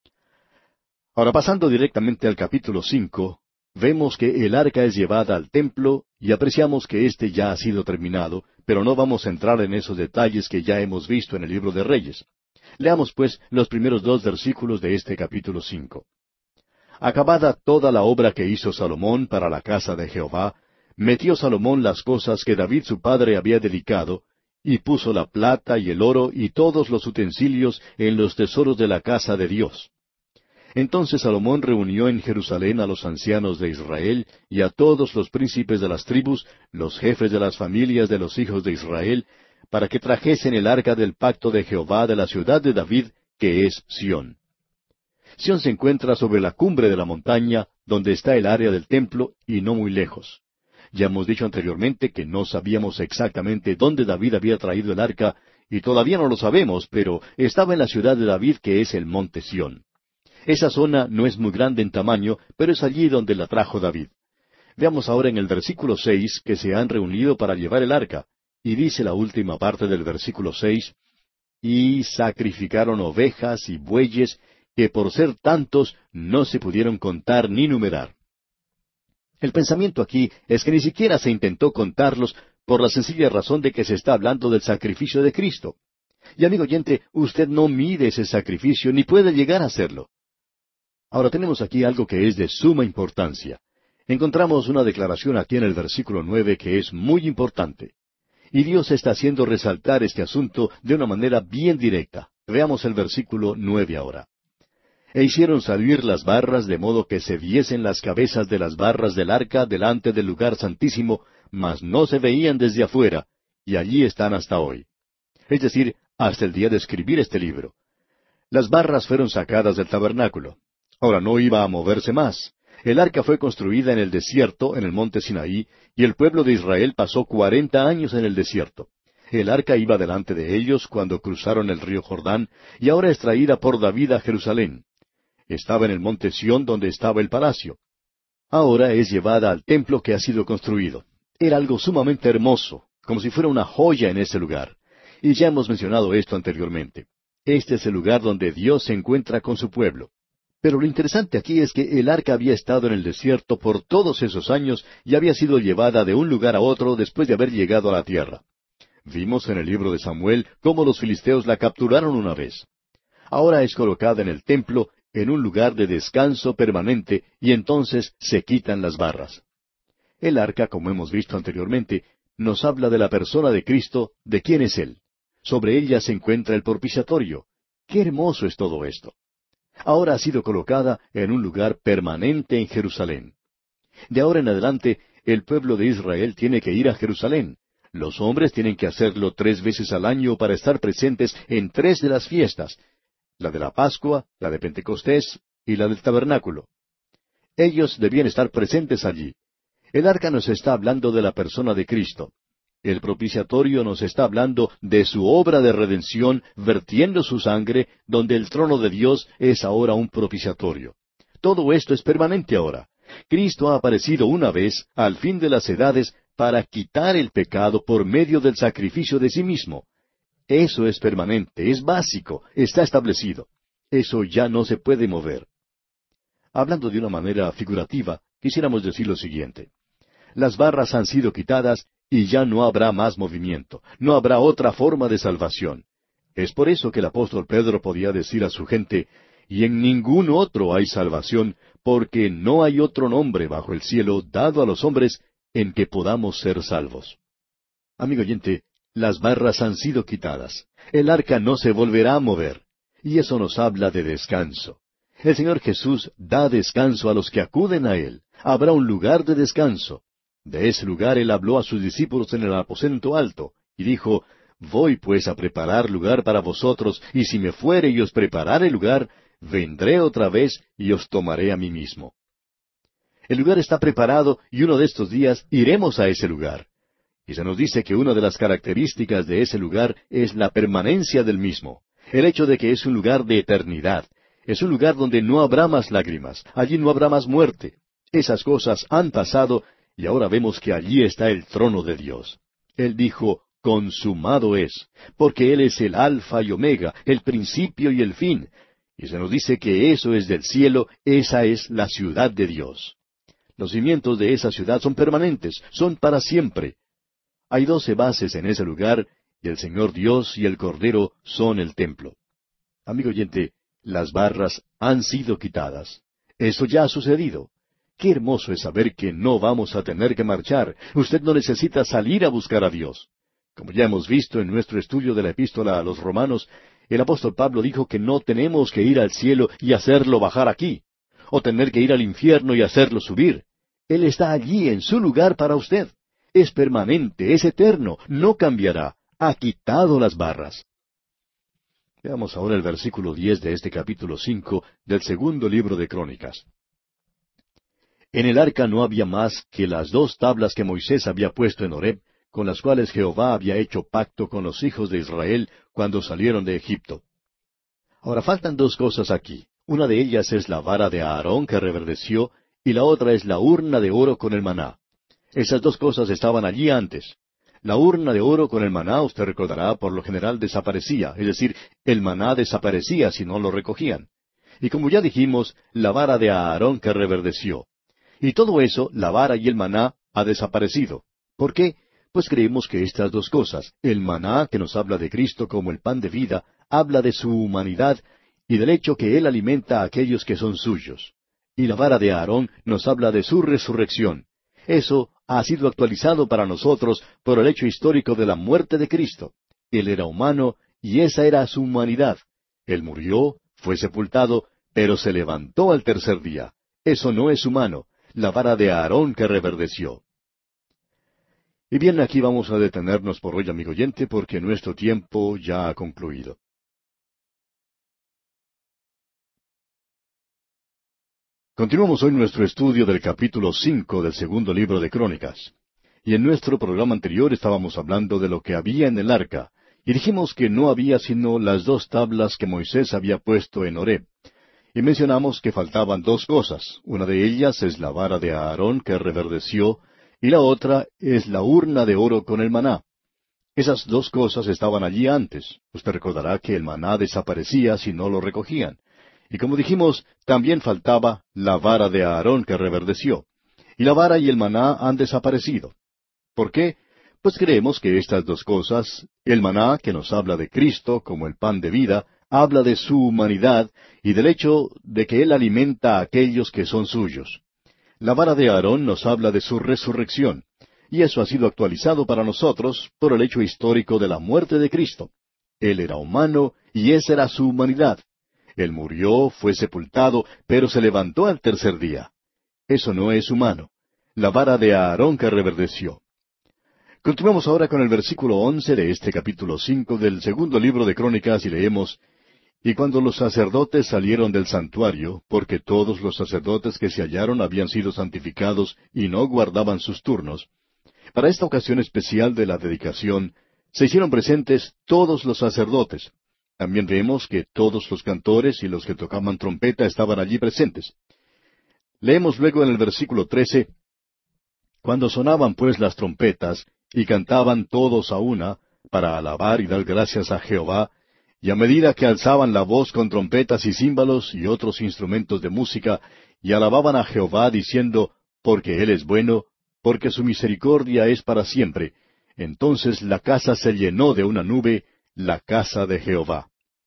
Ahora, pasando directamente al capítulo cinco, vemos que el arca es llevada al templo y apreciamos que éste ya ha sido terminado, pero no vamos a entrar en esos detalles que ya hemos visto en el libro de Reyes. Leamos, pues, los primeros dos versículos de este capítulo cinco. Acabada toda la obra que hizo Salomón para la casa de Jehová, metió Salomón las cosas que David su padre había dedicado, y puso la plata y el oro y todos los utensilios en los tesoros de la casa de Dios. Entonces Salomón reunió en Jerusalén a los ancianos de Israel y a todos los príncipes de las tribus, los jefes de las familias de los hijos de Israel, para que trajesen el arca del pacto de Jehová de la ciudad de David, que es Sión. Sión se encuentra sobre la cumbre de la montaña, donde está el área del templo, y no muy lejos. Ya hemos dicho anteriormente que no sabíamos exactamente dónde David había traído el arca, y todavía no lo sabemos, pero estaba en la ciudad de David, que es el monte Sión. Esa zona no es muy grande en tamaño, pero es allí donde la trajo David. Veamos ahora en el versículo seis que se han reunido para llevar el arca, y dice la última parte del versículo seis, y sacrificaron ovejas y bueyes, que por ser tantos no se pudieron contar ni numerar. El pensamiento aquí es que ni siquiera se intentó contarlos por la sencilla razón de que se está hablando del sacrificio de Cristo. Y amigo oyente, usted no mide ese sacrificio ni puede llegar a hacerlo. Ahora tenemos aquí algo que es de suma importancia. Encontramos una declaración aquí en el versículo nueve que es muy importante. Y Dios está haciendo resaltar este asunto de una manera bien directa. Veamos el versículo nueve ahora. E hicieron salir las barras de modo que se viesen las cabezas de las barras del arca delante del lugar santísimo, mas no se veían desde afuera, y allí están hasta hoy. Es decir, hasta el día de escribir este libro. Las barras fueron sacadas del tabernáculo. Ahora no iba a moverse más. El arca fue construida en el desierto, en el monte Sinaí, y el pueblo de Israel pasó cuarenta años en el desierto. El arca iba delante de ellos cuando cruzaron el río Jordán, y ahora es traída por David a Jerusalén. Estaba en el monte Sión donde estaba el palacio. Ahora es llevada al templo que ha sido construido. Era algo sumamente hermoso, como si fuera una joya en ese lugar. Y ya hemos mencionado esto anteriormente. Este es el lugar donde Dios se encuentra con su pueblo. Pero lo interesante aquí es que el arca había estado en el desierto por todos esos años y había sido llevada de un lugar a otro después de haber llegado a la tierra. Vimos en el libro de Samuel cómo los filisteos la capturaron una vez. Ahora es colocada en el templo, en un lugar de descanso permanente, y entonces se quitan las barras. El arca, como hemos visto anteriormente, nos habla de la persona de Cristo, de quién es Él. Sobre ella se encuentra el propiciatorio. ¡Qué hermoso es todo esto! Ahora ha sido colocada en un lugar permanente en Jerusalén. De ahora en adelante, el pueblo de Israel tiene que ir a Jerusalén. Los hombres tienen que hacerlo tres veces al año para estar presentes en tres de las fiestas, la de la Pascua, la de Pentecostés y la del Tabernáculo. Ellos debían estar presentes allí. El arca nos está hablando de la persona de Cristo. El propiciatorio nos está hablando de su obra de redención, vertiendo su sangre, donde el trono de Dios es ahora un propiciatorio. Todo esto es permanente ahora. Cristo ha aparecido una vez, al fin de las edades, para quitar el pecado por medio del sacrificio de sí mismo. Eso es permanente, es básico, está establecido. Eso ya no se puede mover. Hablando de una manera figurativa, quisiéramos decir lo siguiente. Las barras han sido quitadas y ya no habrá más movimiento, no habrá otra forma de salvación. Es por eso que el apóstol Pedro podía decir a su gente, y en ningún otro hay salvación, porque no hay otro nombre bajo el cielo dado a los hombres en que podamos ser salvos. Amigo oyente, las barras han sido quitadas. El arca no se volverá a mover. Y eso nos habla de descanso. El Señor Jesús da descanso a los que acuden a Él. Habrá un lugar de descanso. De ese lugar Él habló a sus discípulos en el aposento alto, y dijo, Voy pues a preparar lugar para vosotros, y si me fuere y os preparare lugar, vendré otra vez y os tomaré a mí mismo. El lugar está preparado, y uno de estos días iremos a ese lugar. Y se nos dice que una de las características de ese lugar es la permanencia del mismo, el hecho de que es un lugar de eternidad, es un lugar donde no habrá más lágrimas, allí no habrá más muerte. Esas cosas han pasado, y ahora vemos que allí está el trono de Dios. Él dijo, consumado es, porque Él es el Alfa y Omega, el principio y el fin. Y se nos dice que eso es del cielo, esa es la ciudad de Dios. Los cimientos de esa ciudad son permanentes, son para siempre. Hay doce bases en ese lugar, y el Señor Dios y el Cordero son el templo. Amigo oyente, las barras han sido quitadas. Eso ya ha sucedido. Qué hermoso es saber que no vamos a tener que marchar. Usted no necesita salir a buscar a Dios. Como ya hemos visto en nuestro estudio de la epístola a los Romanos, el apóstol Pablo dijo que no tenemos que ir al cielo y hacerlo bajar aquí, o tener que ir al infierno y hacerlo subir. Él está allí en su lugar para usted. Es permanente, es eterno, no cambiará. Ha quitado las barras. Veamos ahora el versículo diez de este capítulo cinco del segundo libro de Crónicas. En el arca no había más que las dos tablas que Moisés había puesto en Horeb, con las cuales Jehová había hecho pacto con los hijos de Israel cuando salieron de Egipto. Ahora faltan dos cosas aquí. Una de ellas es la vara de Aarón que reverdeció, y la otra es la urna de oro con el maná. Esas dos cosas estaban allí antes. La urna de oro con el maná, usted recordará, por lo general desaparecía, es decir, el maná desaparecía si no lo recogían. Y como ya dijimos, la vara de Aarón que reverdeció. Y todo eso, la vara y el maná, ha desaparecido. ¿Por qué? Pues creemos que estas dos cosas, el maná, que nos habla de Cristo como el pan de vida, habla de su humanidad y del hecho que Él alimenta a aquellos que son suyos. Y la vara de Aarón nos habla de su resurrección. Eso ha sido actualizado para nosotros por el hecho histórico de la muerte de Cristo. Él era humano y esa era su humanidad. Él murió, fue sepultado, pero se levantó al tercer día. Eso no es humano. La vara de Aarón que reverdeció. Y bien, aquí vamos a detenernos por hoy, amigo oyente, porque nuestro tiempo ya ha concluido. Continuamos hoy nuestro estudio del capítulo cinco del segundo libro de Crónicas. Y en nuestro programa anterior estábamos hablando de lo que había en el arca, y dijimos que no había sino las dos tablas que Moisés había puesto en Horeb. Y mencionamos que faltaban dos cosas. Una de ellas es la vara de Aarón que reverdeció, y la otra es la urna de oro con el maná. Esas dos cosas estaban allí antes. Usted recordará que el maná desaparecía si no lo recogían. Y como dijimos, también faltaba la vara de Aarón que reverdeció. Y la vara y el maná han desaparecido. ¿Por qué? Pues creemos que estas dos cosas, el maná, que nos habla de Cristo como el pan de vida, habla de su humanidad y del hecho de que Él alimenta a aquellos que son suyos. La vara de Aarón nos habla de su resurrección, y eso ha sido actualizado para nosotros por el hecho histórico de la muerte de Cristo. Él era humano y esa era su humanidad. Él murió, fue sepultado, pero se levantó al tercer día. Eso no es humano. La vara de Aarón que reverdeció. Continuamos ahora con el versículo once de este capítulo cinco del segundo libro de Crónicas y leemos: Y cuando los sacerdotes salieron del santuario, porque todos los sacerdotes que se hallaron habían sido santificados y no guardaban sus turnos, para esta ocasión especial de la dedicación, se hicieron presentes todos los sacerdotes. También vemos que todos los cantores y los que tocaban trompeta estaban allí presentes. Leemos luego en el versículo trece: Cuando sonaban pues las trompetas, y cantaban todos a una, para alabar y dar gracias a Jehová, y a medida que alzaban la voz con trompetas y címbalos y otros instrumentos de música, y alababan a Jehová diciendo, porque Él es bueno, porque su misericordia es para siempre, entonces la casa se llenó de una nube, la casa de Jehová.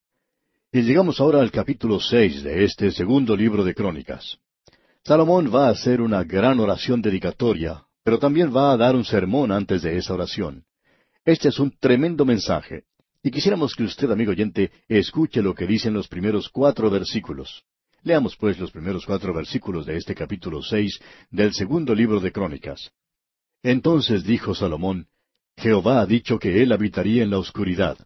Y llegamos ahora al capítulo seis de este segundo libro de Crónicas. Salomón va a hacer una gran oración dedicatoria, pero también va a dar un sermón antes de esa oración. Este es un tremendo mensaje, y quisiéramos que usted, amigo oyente, escuche lo que dicen los primeros cuatro versículos. Leamos pues los primeros cuatro versículos de este capítulo seis del segundo libro de Crónicas. Entonces dijo Salomón: Jehová ha dicho que él habitaría en la oscuridad.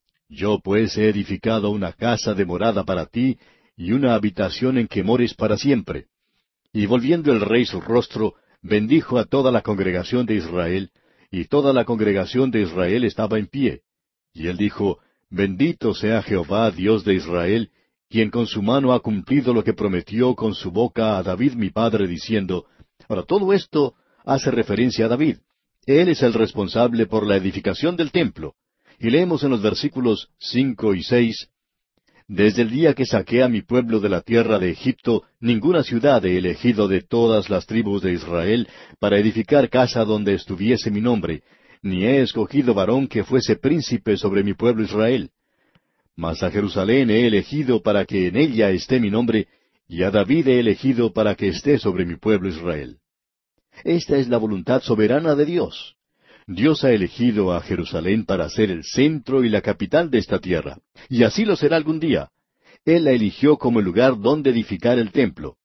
Yo pues he edificado una casa de morada para ti, y una habitación en que mores para siempre. Y volviendo el rey su rostro, bendijo a toda la congregación de Israel, y toda la congregación de Israel estaba en pie. Y él dijo: Bendito sea Jehová, Dios de Israel, quien con su mano ha cumplido lo que prometió con su boca a David mi padre, diciendo... Ahora, todo esto hace referencia a David. Él es el responsable por la edificación del templo. Y leemos en los versículos cinco y seis: Desde el día que saqué a mi pueblo de la tierra de Egipto, ninguna ciudad he elegido de todas las tribus de Israel para edificar casa donde estuviese mi nombre, ni he escogido varón que fuese príncipe sobre mi pueblo Israel. Mas a Jerusalén he elegido para que en ella esté mi nombre, y a David he elegido para que esté sobre mi pueblo Israel. Esta es la voluntad soberana de Dios. Dios ha elegido a Jerusalén para ser el centro y la capital de esta tierra, y así lo será algún día. Él la eligió como el lugar donde edificar el templo.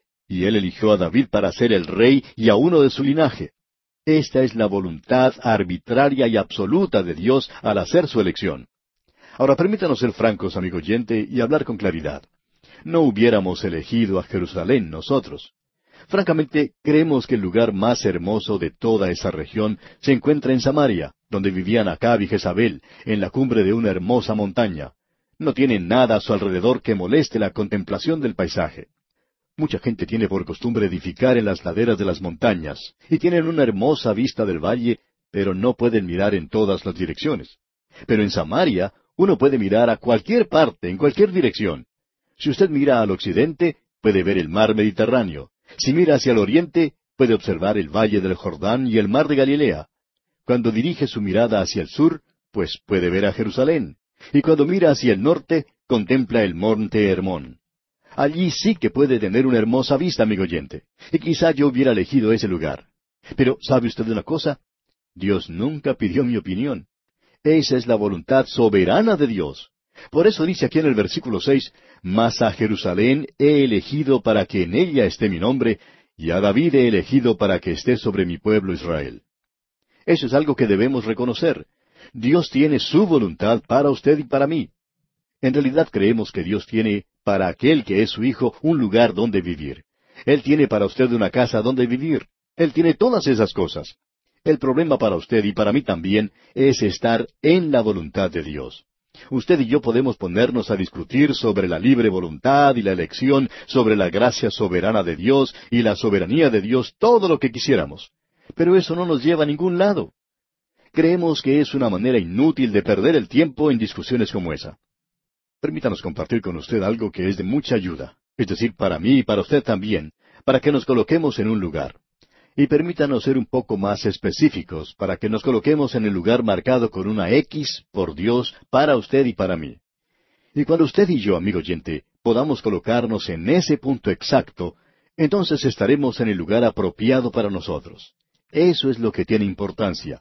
Y Él eligió a David para ser el rey y a uno de su linaje. Esta es la voluntad arbitraria y absoluta de Dios al hacer su elección. Ahora permítanos ser francos, amigo oyente, y hablar con claridad. No hubiéramos elegido a Jerusalén nosotros. Francamente, creemos que el lugar más hermoso de toda esa región se encuentra en Samaria, donde vivían Acab y Jezabel, en la cumbre de una hermosa montaña. No tiene nada a su alrededor que moleste la contemplación del paisaje. Mucha gente tiene por costumbre edificar en las laderas de las montañas, y tienen una hermosa vista del valle, pero no pueden mirar en todas las direcciones. Pero en Samaria, uno puede mirar a cualquier parte, en cualquier dirección. Si usted mira al occidente, puede ver el mar Mediterráneo. Si mira hacia el oriente, puede observar el valle del Jordán y el mar de Galilea. Cuando dirige su mirada hacia el sur, pues puede ver a Jerusalén. Y cuando mira hacia el norte, contempla el monte Hermón. Allí sí que puede tener una hermosa vista, amigo oyente. Y quizá yo hubiera elegido ese lugar. Pero, ¿sabe usted una cosa? Dios nunca pidió mi opinión. Esa es la voluntad soberana de Dios. Por eso dice aquí en el versículo seis, Mas a Jerusalén he elegido para que en ella esté mi nombre, y a David he elegido para que esté sobre mi pueblo Israel. Eso es algo que debemos reconocer. Dios tiene su voluntad para usted y para mí. En realidad creemos que Dios tiene para aquel que es su hijo un lugar donde vivir. Él tiene para usted una casa donde vivir. Él tiene todas esas cosas. El problema para usted y para mí también es estar en la voluntad de Dios. Usted y yo podemos ponernos a discutir sobre la libre voluntad y la elección, sobre la gracia soberana de Dios y la soberanía de Dios, todo lo que quisiéramos. Pero eso no nos lleva a ningún lado. Creemos que es una manera inútil de perder el tiempo en discusiones como esa. Permítanos compartir con usted algo que es de mucha ayuda, es decir, para mí y para usted también, para que nos coloquemos en un lugar. Y permítanos ser un poco más específicos para que nos coloquemos en el lugar marcado con una X por Dios para usted y para mí. Y cuando usted y yo, amigo oyente, podamos colocarnos en ese punto exacto, entonces estaremos en el lugar apropiado para nosotros. Eso es lo que tiene importancia.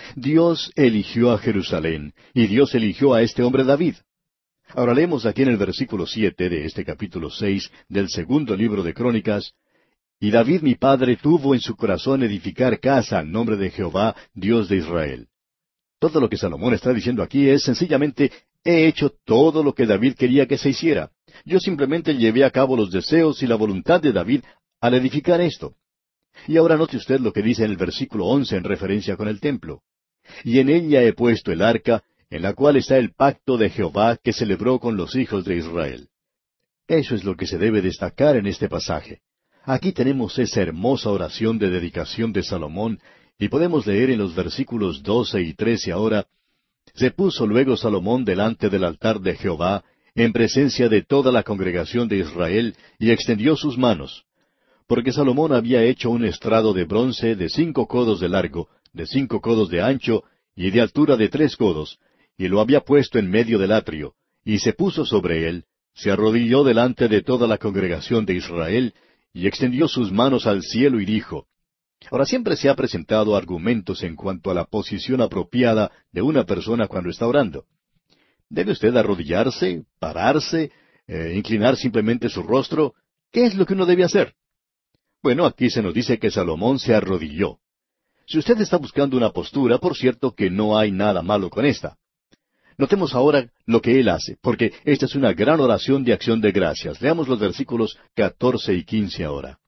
Dios eligió a Jerusalén, y Dios eligió a este hombre David. Ahora leemos aquí en el versículo siete de este capítulo seis del segundo libro de Crónicas: Y David mi padre tuvo en su corazón edificar casa al nombre de Jehová, Dios de Israel. Todo lo que Salomón está diciendo aquí es sencillamente: he hecho todo lo que David quería que se hiciera. Yo simplemente llevé a cabo los deseos y la voluntad de David al edificar esto. Y ahora note usted lo que dice en el versículo once en referencia con el templo. Y en ella he puesto el arca, en la cual está el pacto de Jehová que celebró con los hijos de Israel. Eso es lo que se debe destacar en este pasaje. Aquí tenemos esa hermosa oración de dedicación de Salomón, y podemos leer en los versículos doce y trece ahora: Se puso luego Salomón delante del altar de Jehová, en presencia de toda la congregación de Israel, y extendió sus manos. Porque Salomón había hecho un estrado de bronce de cinco codos de largo, de cinco codos de ancho, y de altura de tres codos, y lo había puesto en medio del atrio, y se puso sobre él, se arrodilló delante de toda la congregación de Israel, y extendió sus manos al cielo y dijo. Ahora, siempre se ha presentado argumentos en cuanto a la posición apropiada de una persona cuando está orando. ¿Debe usted arrodillarse, pararse, eh, inclinar simplemente su rostro? ¿Qué es lo que uno debe hacer? Bueno, aquí se nos dice que Salomón se arrodilló. Si usted está buscando una postura, por cierto que no hay nada malo con esta. Notemos ahora lo que él hace, porque esta es una gran oración de acción de gracias. Leamos los versículos catorce y quince ahora.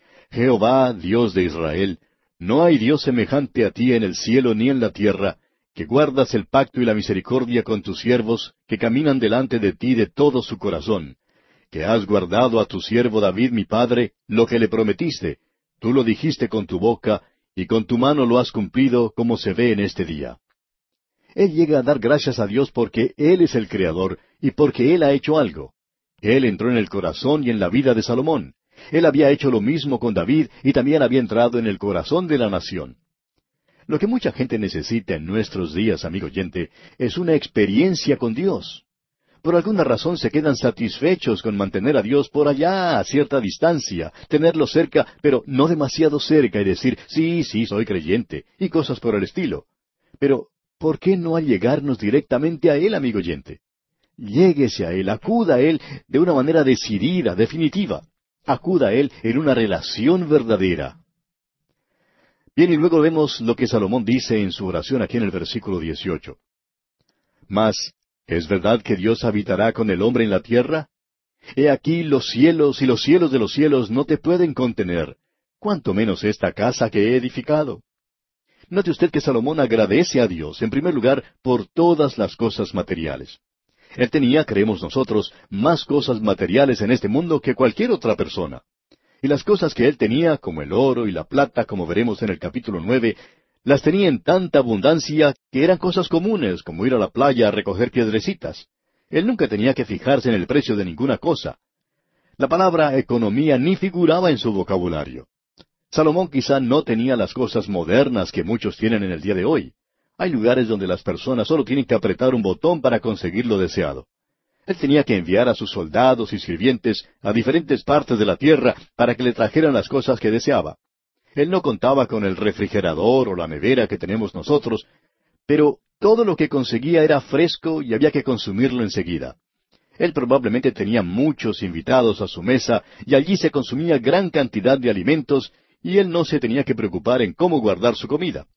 Jehová, Dios de Israel, no hay Dios semejante a ti en el cielo ni en la tierra, que guardas el pacto y la misericordia con tus siervos, que caminan delante de ti de todo su corazón, que has guardado a tu siervo David mi padre lo que le prometiste, tú lo dijiste con tu boca, y con tu mano lo has cumplido, como se ve en este día. Él llega a dar gracias a Dios porque Él es el Creador, y porque Él ha hecho algo. Él entró en el corazón y en la vida de Salomón. Él había hecho lo mismo con David, y también había entrado en el corazón de la nación. Lo que mucha gente necesita en nuestros días, amigo oyente, es una experiencia con Dios. Por alguna razón se quedan satisfechos con mantener a Dios por allá, a cierta distancia, tenerlo cerca, pero no demasiado cerca, y decir, sí, sí, soy creyente, y cosas por el estilo. Pero, ¿por qué no allegarnos directamente a Él, amigo oyente? Lléguese a Él, acuda a Él de una manera decidida, definitiva. Acuda a Él en una relación verdadera. Bien, y luego vemos lo que Salomón dice en su oración aquí en el versículo dieciocho. Mas, ¿es verdad que Dios habitará con el hombre en la tierra? He aquí los cielos y los cielos de los cielos no te pueden contener, cuanto menos esta casa que he edificado. Note usted que Salomón agradece a Dios, en primer lugar, por todas las cosas materiales. Él tenía, creemos nosotros, más cosas materiales en este mundo que cualquier otra persona. Y las cosas que él tenía, como el oro y la plata, como veremos en el capítulo nueve, las tenía en tanta abundancia que eran cosas comunes, como ir a la playa a recoger piedrecitas. Él nunca tenía que fijarse en el precio de ninguna cosa. La palabra economía ni figuraba en su vocabulario. Salomón quizá no tenía las cosas modernas que muchos tienen en el día de hoy. Hay lugares donde las personas solo tienen que apretar un botón para conseguir lo deseado. Él tenía que enviar a sus soldados y sirvientes a diferentes partes de la tierra para que le trajeran las cosas que deseaba. Él no contaba con el refrigerador o la nevera que tenemos nosotros, pero todo lo que conseguía era fresco y había que consumirlo enseguida. Él probablemente tenía muchos invitados a su mesa y allí se consumía gran cantidad de alimentos y él no se tenía que preocupar en cómo guardar su comida.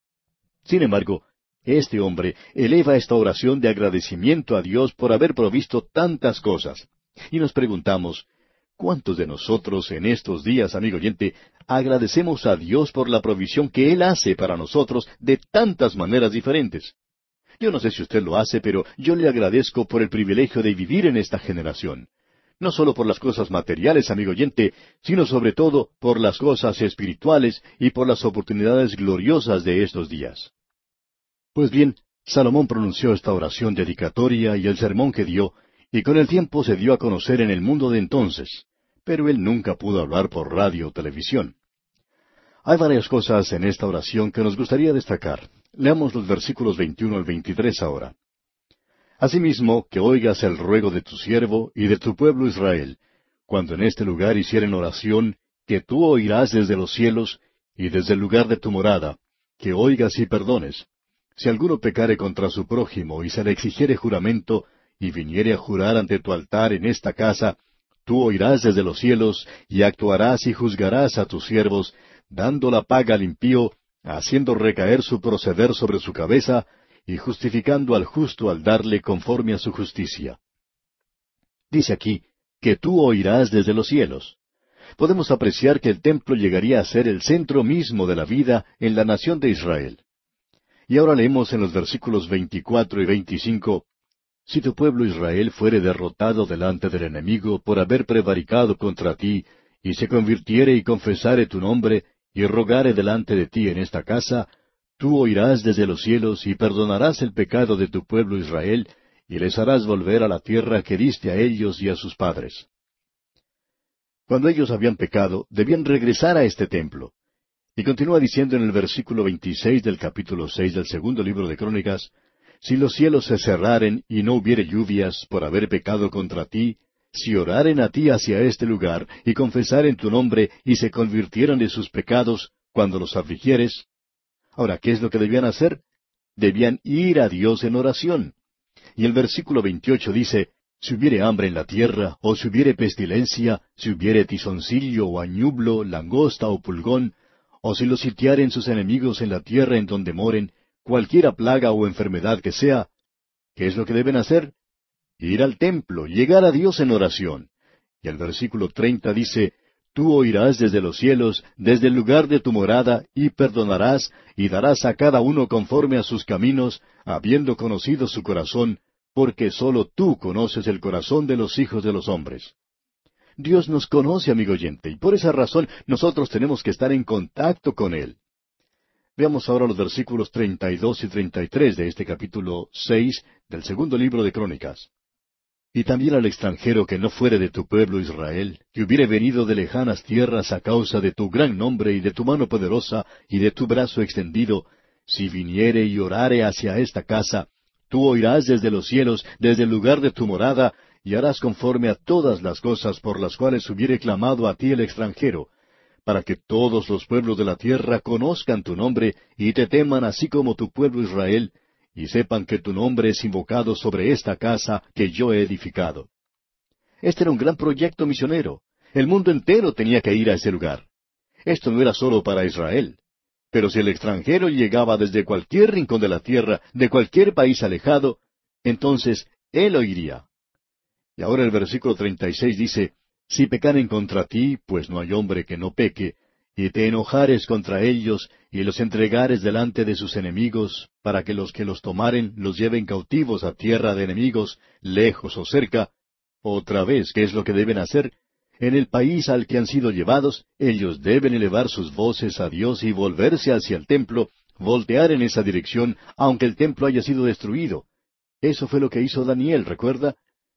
Sin embargo, este hombre eleva esta oración de agradecimiento a Dios por haber provisto tantas cosas. Y nos preguntamos, ¿cuántos de nosotros en estos días, amigo oyente, agradecemos a Dios por la provisión que Él hace para nosotros de tantas maneras diferentes? Yo no sé si usted lo hace, pero yo le agradezco por el privilegio de vivir en esta generación. No solo por las cosas materiales, amigo oyente, sino sobre todo por las cosas espirituales y por las oportunidades gloriosas de estos días. Pues bien, Salomón pronunció esta oración dedicatoria y el sermón que dio, y con el tiempo se dio a conocer en el mundo de entonces, pero él nunca pudo hablar por radio o televisión. Hay varias cosas en esta oración que nos gustaría destacar. Leamos los versículos veintiuno al veintitrés ahora. Asimismo, que oigas el ruego de tu siervo y de tu pueblo Israel, cuando en este lugar hicieren oración, que tú oirás desde los cielos y desde el lugar de tu morada, que oigas y perdones. Si alguno pecare contra su prójimo y se le exigiere juramento, y viniere a jurar ante tu altar en esta casa, tú oirás desde los cielos, y actuarás y juzgarás a tus siervos, dando la paga al impío, haciendo recaer su proceder sobre su cabeza, y justificando al justo al darle conforme a su justicia. Dice aquí, que tú oirás desde los cielos. Podemos apreciar que el templo llegaría a ser el centro mismo de la vida en la nación de Israel. Y ahora leemos en los versículos veinticuatro y veinticinco, Si tu pueblo Israel fuere derrotado delante del enemigo por haber prevaricado contra ti, y se convirtiere y confesare tu nombre, y rogare delante de ti en esta casa, tú oirás desde los cielos y perdonarás el pecado de tu pueblo Israel, y les harás volver a la tierra que diste a ellos y a sus padres. Cuando ellos habían pecado, debían regresar a este templo. Y continúa diciendo en el versículo veintiséis del capítulo seis del segundo libro de Crónicas, Si los cielos se cerraren y no hubiere lluvias por haber pecado contra ti, si oraren a ti hacia este lugar, y confesaren tu nombre, y se convirtieran de sus pecados, cuando los afligieres. Ahora, ¿qué es lo que debían hacer? Debían ir a Dios en oración. Y el versículo veintiocho dice, Si hubiere hambre en la tierra, o si hubiere pestilencia, si hubiere tizoncillo o añublo, langosta o pulgón, o si los sitiaren sus enemigos en la tierra en donde moren, cualquiera plaga o enfermedad que sea, ¿qué es lo que deben hacer? Ir al templo, llegar a Dios en oración. Y el versículo treinta dice, Tú oirás desde los cielos, desde el lugar de tu morada, y perdonarás, y darás a cada uno conforme a sus caminos, habiendo conocido su corazón, porque sólo tú conoces el corazón de los hijos de los hombres. Dios nos conoce, amigo oyente, y por esa razón nosotros tenemos que estar en contacto con Él. Veamos ahora los versículos treinta y dos y treinta y tres de este capítulo seis del segundo libro de Crónicas. Y también al extranjero que no fuere de tu pueblo Israel, que hubiere venido de lejanas tierras a causa de tu gran nombre y de tu mano poderosa y de tu brazo extendido, si viniere y orare hacia esta casa, tú oirás desde los cielos, desde el lugar de tu morada, y harás conforme a todas las cosas por las cuales hubiere clamado a ti el extranjero, para que todos los pueblos de la tierra conozcan tu nombre y te teman así como tu pueblo Israel, y sepan que tu nombre es invocado sobre esta casa que yo he edificado. Este era un gran proyecto misionero. El mundo entero tenía que ir a ese lugar. Esto no era solo para Israel. Pero si el extranjero llegaba desde cualquier rincón de la tierra, de cualquier país alejado, entonces él oiría. Y ahora el versículo treinta y seis dice, Si pecaren contra ti, pues no hay hombre que no peque, y te enojares contra ellos, y los entregares delante de sus enemigos, para que los que los tomaren los lleven cautivos a tierra de enemigos, lejos o cerca, otra vez, ¿qué es lo que deben hacer? En el país al que han sido llevados, ellos deben elevar sus voces a Dios y volverse hacia el templo, voltear en esa dirección, aunque el templo haya sido destruido. Eso fue lo que hizo Daniel, ¿recuerda?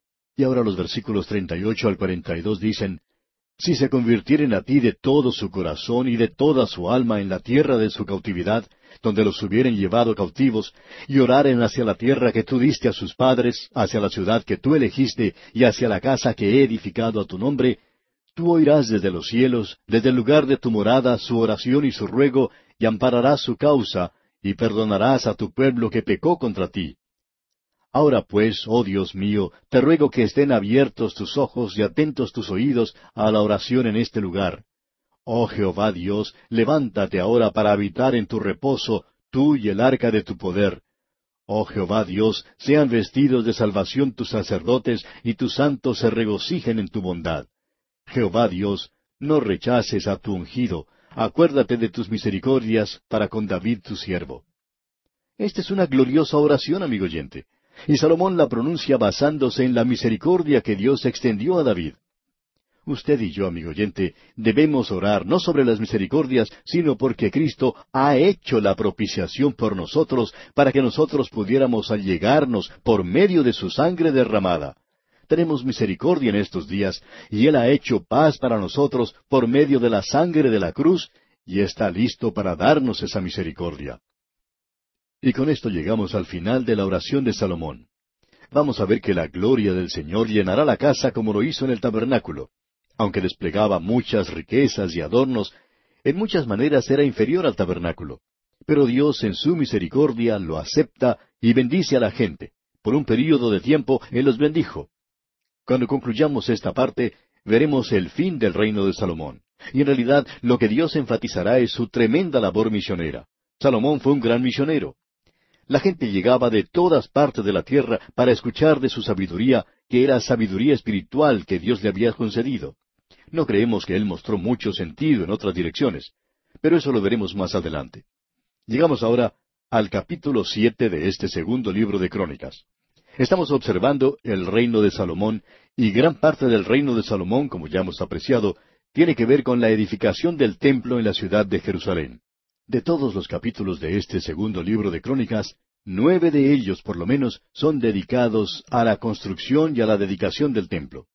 Y ahora los versículos treinta y ocho al cuarenta y dos dicen, Si se convirtieren a ti de todo su corazón y de toda su alma en la tierra de su cautividad, donde los hubieren llevado cautivos, y oraren hacia la tierra que tú diste a sus padres, hacia la ciudad que tú elegiste, y hacia la casa que he edificado a tu nombre, tú oirás desde los cielos, desde el lugar de tu morada, su oración y su ruego, y ampararás su causa, y perdonarás a tu pueblo que pecó contra ti. Ahora pues, oh Dios mío, te ruego que estén abiertos tus ojos y atentos tus oídos a la oración en este lugar. Oh Jehová Dios, levántate ahora para habitar en tu reposo, tú y el arca de tu poder. Oh Jehová Dios, sean vestidos de salvación tus sacerdotes, y tus santos se regocijen en tu bondad. Jehová Dios, no rechaces a tu ungido, acuérdate de tus misericordias para con David tu siervo. Esta es una gloriosa oración, amigo oyente. Y Salomón la pronuncia basándose en la misericordia que Dios extendió a David. Usted y yo, amigo oyente, debemos orar no sobre las misericordias, sino porque Cristo ha hecho la propiciación por nosotros, para que nosotros pudiéramos allegarnos por medio de su sangre derramada. Tenemos misericordia en estos días, y Él ha hecho paz para nosotros por medio de la sangre de la cruz, y está listo para darnos esa misericordia. Y con esto llegamos al final de la oración de Salomón. Vamos a ver que la gloria del Señor llenará la casa como lo hizo en el tabernáculo. Aunque desplegaba muchas riquezas y adornos, en muchas maneras era inferior al tabernáculo. Pero Dios en su misericordia lo acepta y bendice a la gente. Por un período de tiempo Él los bendijo. Cuando concluyamos esta parte, veremos el fin del reino de Salomón. Y en realidad lo que Dios enfatizará es su tremenda labor misionera. Salomón fue un gran misionero. La gente llegaba de todas partes de la tierra para escuchar de su sabiduría, que era sabiduría espiritual que Dios le había concedido. No creemos que él mostró mucho sentido en otras direcciones, pero eso lo veremos más adelante. Llegamos ahora al capítulo siete de este segundo libro de Crónicas. Estamos observando el reino de Salomón, y gran parte del reino de Salomón, como ya hemos apreciado, tiene que ver con la edificación del templo en la ciudad de Jerusalén. De todos los capítulos de este segundo libro de Crónicas, nueve de ellos, por lo menos, son dedicados a la construcción y a la dedicación del templo.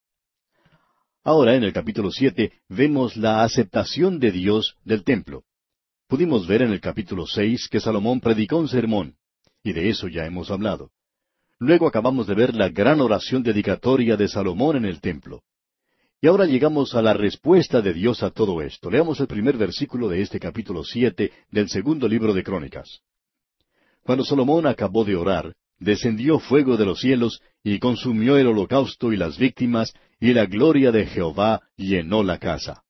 Ahora, en el capítulo siete, vemos la aceptación de Dios del templo. Pudimos ver en el capítulo seis que Salomón predicó un sermón, y de eso ya hemos hablado. Luego acabamos de ver la gran oración dedicatoria de Salomón en el templo. Y ahora llegamos a la respuesta de Dios a todo esto. Leamos el primer versículo de este capítulo siete del segundo libro de Crónicas. Cuando Salomón acabó de orar, descendió fuego de los cielos y consumió el holocausto y las víctimas, y la gloria de Jehová llenó la casa.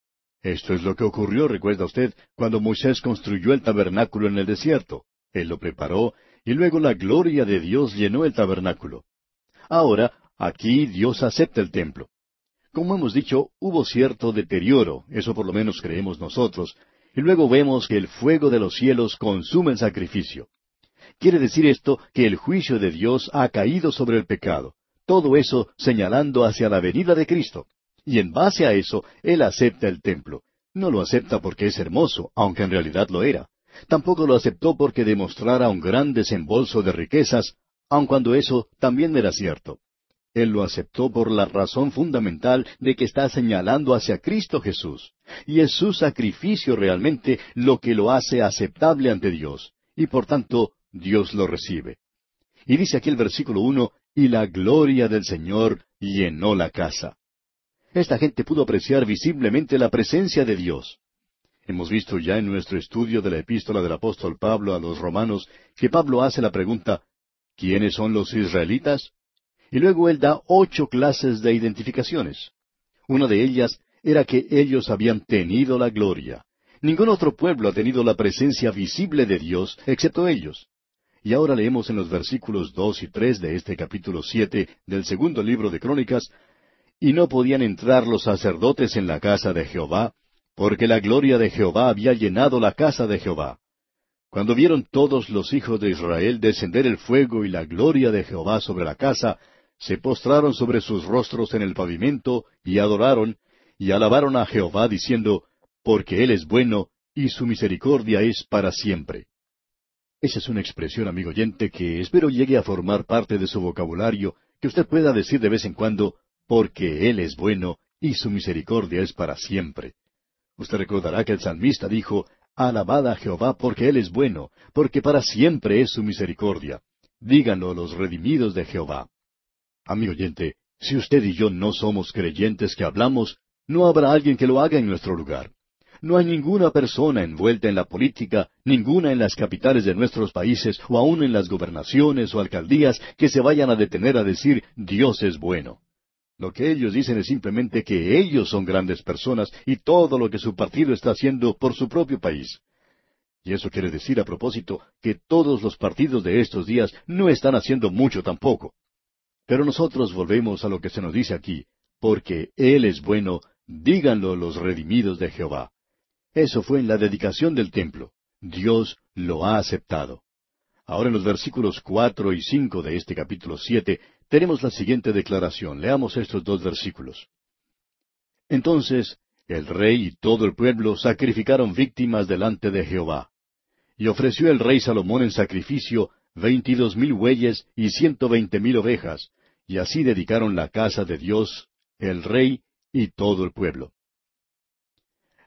Esto es lo que ocurrió, recuerda usted, cuando Moisés construyó el tabernáculo en el desierto. Él lo preparó, y luego la gloria de Dios llenó el tabernáculo. Ahora, aquí Dios acepta el templo. Como hemos dicho, hubo cierto deterioro, eso por lo menos creemos nosotros, y luego vemos que el fuego de los cielos consume el sacrificio. Quiere decir esto que el juicio de Dios ha caído sobre el pecado, todo eso señalando hacia la venida de Cristo. Y en base a eso, Él acepta el templo. No lo acepta porque es hermoso, aunque en realidad lo era. Tampoco lo aceptó porque demostrara un gran desembolso de riquezas, aun cuando eso también era cierto. Él lo aceptó por la razón fundamental de que está señalando hacia Cristo Jesús. Y es su sacrificio realmente lo que lo hace aceptable ante Dios. Y por tanto, Dios lo recibe. Y dice aquí el versículo uno, y la gloria del Señor llenó la casa. Esta gente pudo apreciar visiblemente la presencia de Dios. Hemos visto ya en nuestro estudio de la epístola del apóstol Pablo a los romanos que Pablo hace la pregunta, ¿quiénes son los israelitas? Y luego él da ocho clases de identificaciones. Una de ellas era que ellos habían tenido la gloria. Ningún otro pueblo ha tenido la presencia visible de Dios, excepto ellos. Y ahora leemos en los versículos dos y tres de este capítulo siete del segundo libro de Crónicas, y no podían entrar los sacerdotes en la casa de Jehová, porque la gloria de Jehová había llenado la casa de Jehová. Cuando vieron todos los hijos de Israel descender el fuego y la gloria de Jehová sobre la casa, se postraron sobre sus rostros en el pavimento, y adoraron, y alabaron a Jehová, diciendo, porque Él es bueno, y su misericordia es para siempre. Esa es una expresión, amigo oyente, que espero llegue a formar parte de su vocabulario, que usted pueda decir de vez en cuando, porque Él es bueno, y su misericordia es para siempre. Usted recordará que el salmista dijo, alabad a Jehová porque Él es bueno, porque para siempre es su misericordia. Díganlo los redimidos de Jehová. Amigo oyente, si usted y yo no somos creyentes que hablamos, no habrá alguien que lo haga en nuestro lugar. No hay ninguna persona envuelta en la política, ninguna en las capitales de nuestros países, o aun en las gobernaciones o alcaldías, que se vayan a detener a decir, Dios es bueno. Lo que ellos dicen es simplemente que ellos son grandes personas y todo lo que su partido está haciendo por su propio país. Y eso quiere decir, a propósito, que todos los partidos de estos días no están haciendo mucho tampoco. Pero nosotros volvemos a lo que se nos dice aquí, porque Él es bueno, díganlo los redimidos de Jehová. Eso fue en la dedicación del templo. Dios lo ha aceptado. Ahora en los versículos cuatro y cinco de este capítulo siete tenemos la siguiente declaración. Leamos estos dos versículos. Entonces el rey y todo el pueblo sacrificaron víctimas delante de Jehová. Y ofreció el rey Salomón en sacrificio veintidós mil bueyes y ciento veinte mil ovejas, y así dedicaron la casa de Dios, el rey y todo el pueblo.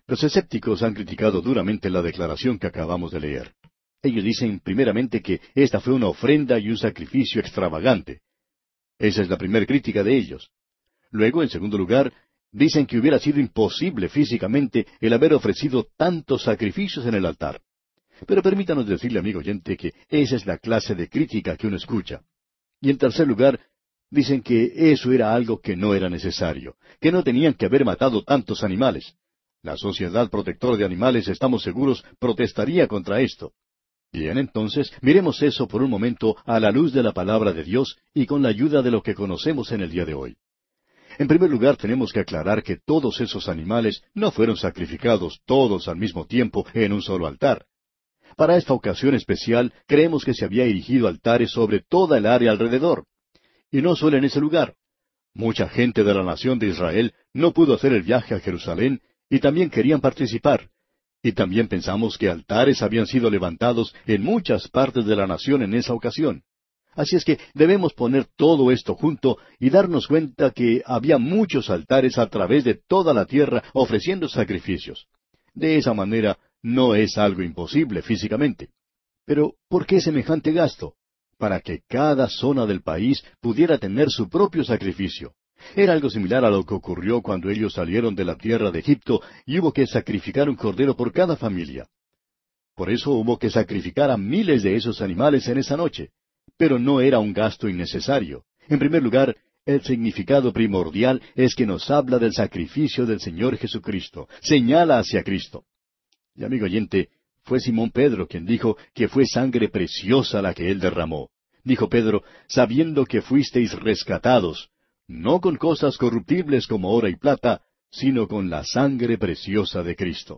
Los escépticos han criticado duramente la declaración que acabamos de leer. Ellos dicen primeramente que esta fue una ofrenda y un sacrificio extravagante. Esa es la primera crítica de ellos. Luego, en segundo lugar, dicen que hubiera sido imposible físicamente el haber ofrecido tantos sacrificios en el altar. Pero permítanos decirle, amigo oyente, que esa es la clase de crítica que uno escucha. Y en tercer lugar, dicen que eso era algo que no era necesario, que no tenían que haber matado tantos animales. La Sociedad Protectora de Animales, estamos seguros, protestaría contra esto. Bien, entonces, miremos eso por un momento a la luz de la palabra de Dios y con la ayuda de lo que conocemos en el día de hoy. En primer lugar, tenemos que aclarar que todos esos animales no fueron sacrificados todos al mismo tiempo en un solo altar. Para esta ocasión especial, creemos que se había erigido altares sobre toda el área alrededor. Y no solo en ese lugar. Mucha gente de la nación de Israel no pudo hacer el viaje a Jerusalén y también querían participar. Y también pensamos que altares habían sido levantados en muchas partes de la nación en esa ocasión. Así es que debemos poner todo esto junto y darnos cuenta que había muchos altares a través de toda la tierra ofreciendo sacrificios. De esa manera no es algo imposible físicamente. Pero, ¿por qué semejante gasto? Para que cada zona del país pudiera tener su propio sacrificio. Era algo similar a lo que ocurrió cuando ellos salieron de la tierra de Egipto y hubo que sacrificar un cordero por cada familia. Por eso hubo que sacrificar a miles de esos animales en esa noche. Pero no era un gasto innecesario. En primer lugar, el significado primordial es que nos habla del sacrificio del Señor Jesucristo, señala hacia Cristo. Y amigo oyente, fue Simón Pedro quien dijo que fue sangre preciosa la que él derramó. Dijo Pedro, sabiendo que fuisteis rescatados, no con cosas corruptibles como oro y plata, sino con la sangre preciosa de Cristo.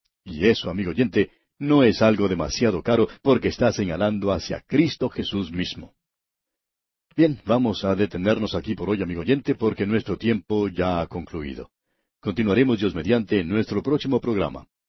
Y eso, amigo oyente, no es algo demasiado caro porque está señalando hacia Cristo Jesús mismo. Bien, vamos a detenernos aquí por hoy, amigo oyente, porque nuestro tiempo ya ha concluido. Continuaremos Dios mediante en nuestro próximo programa.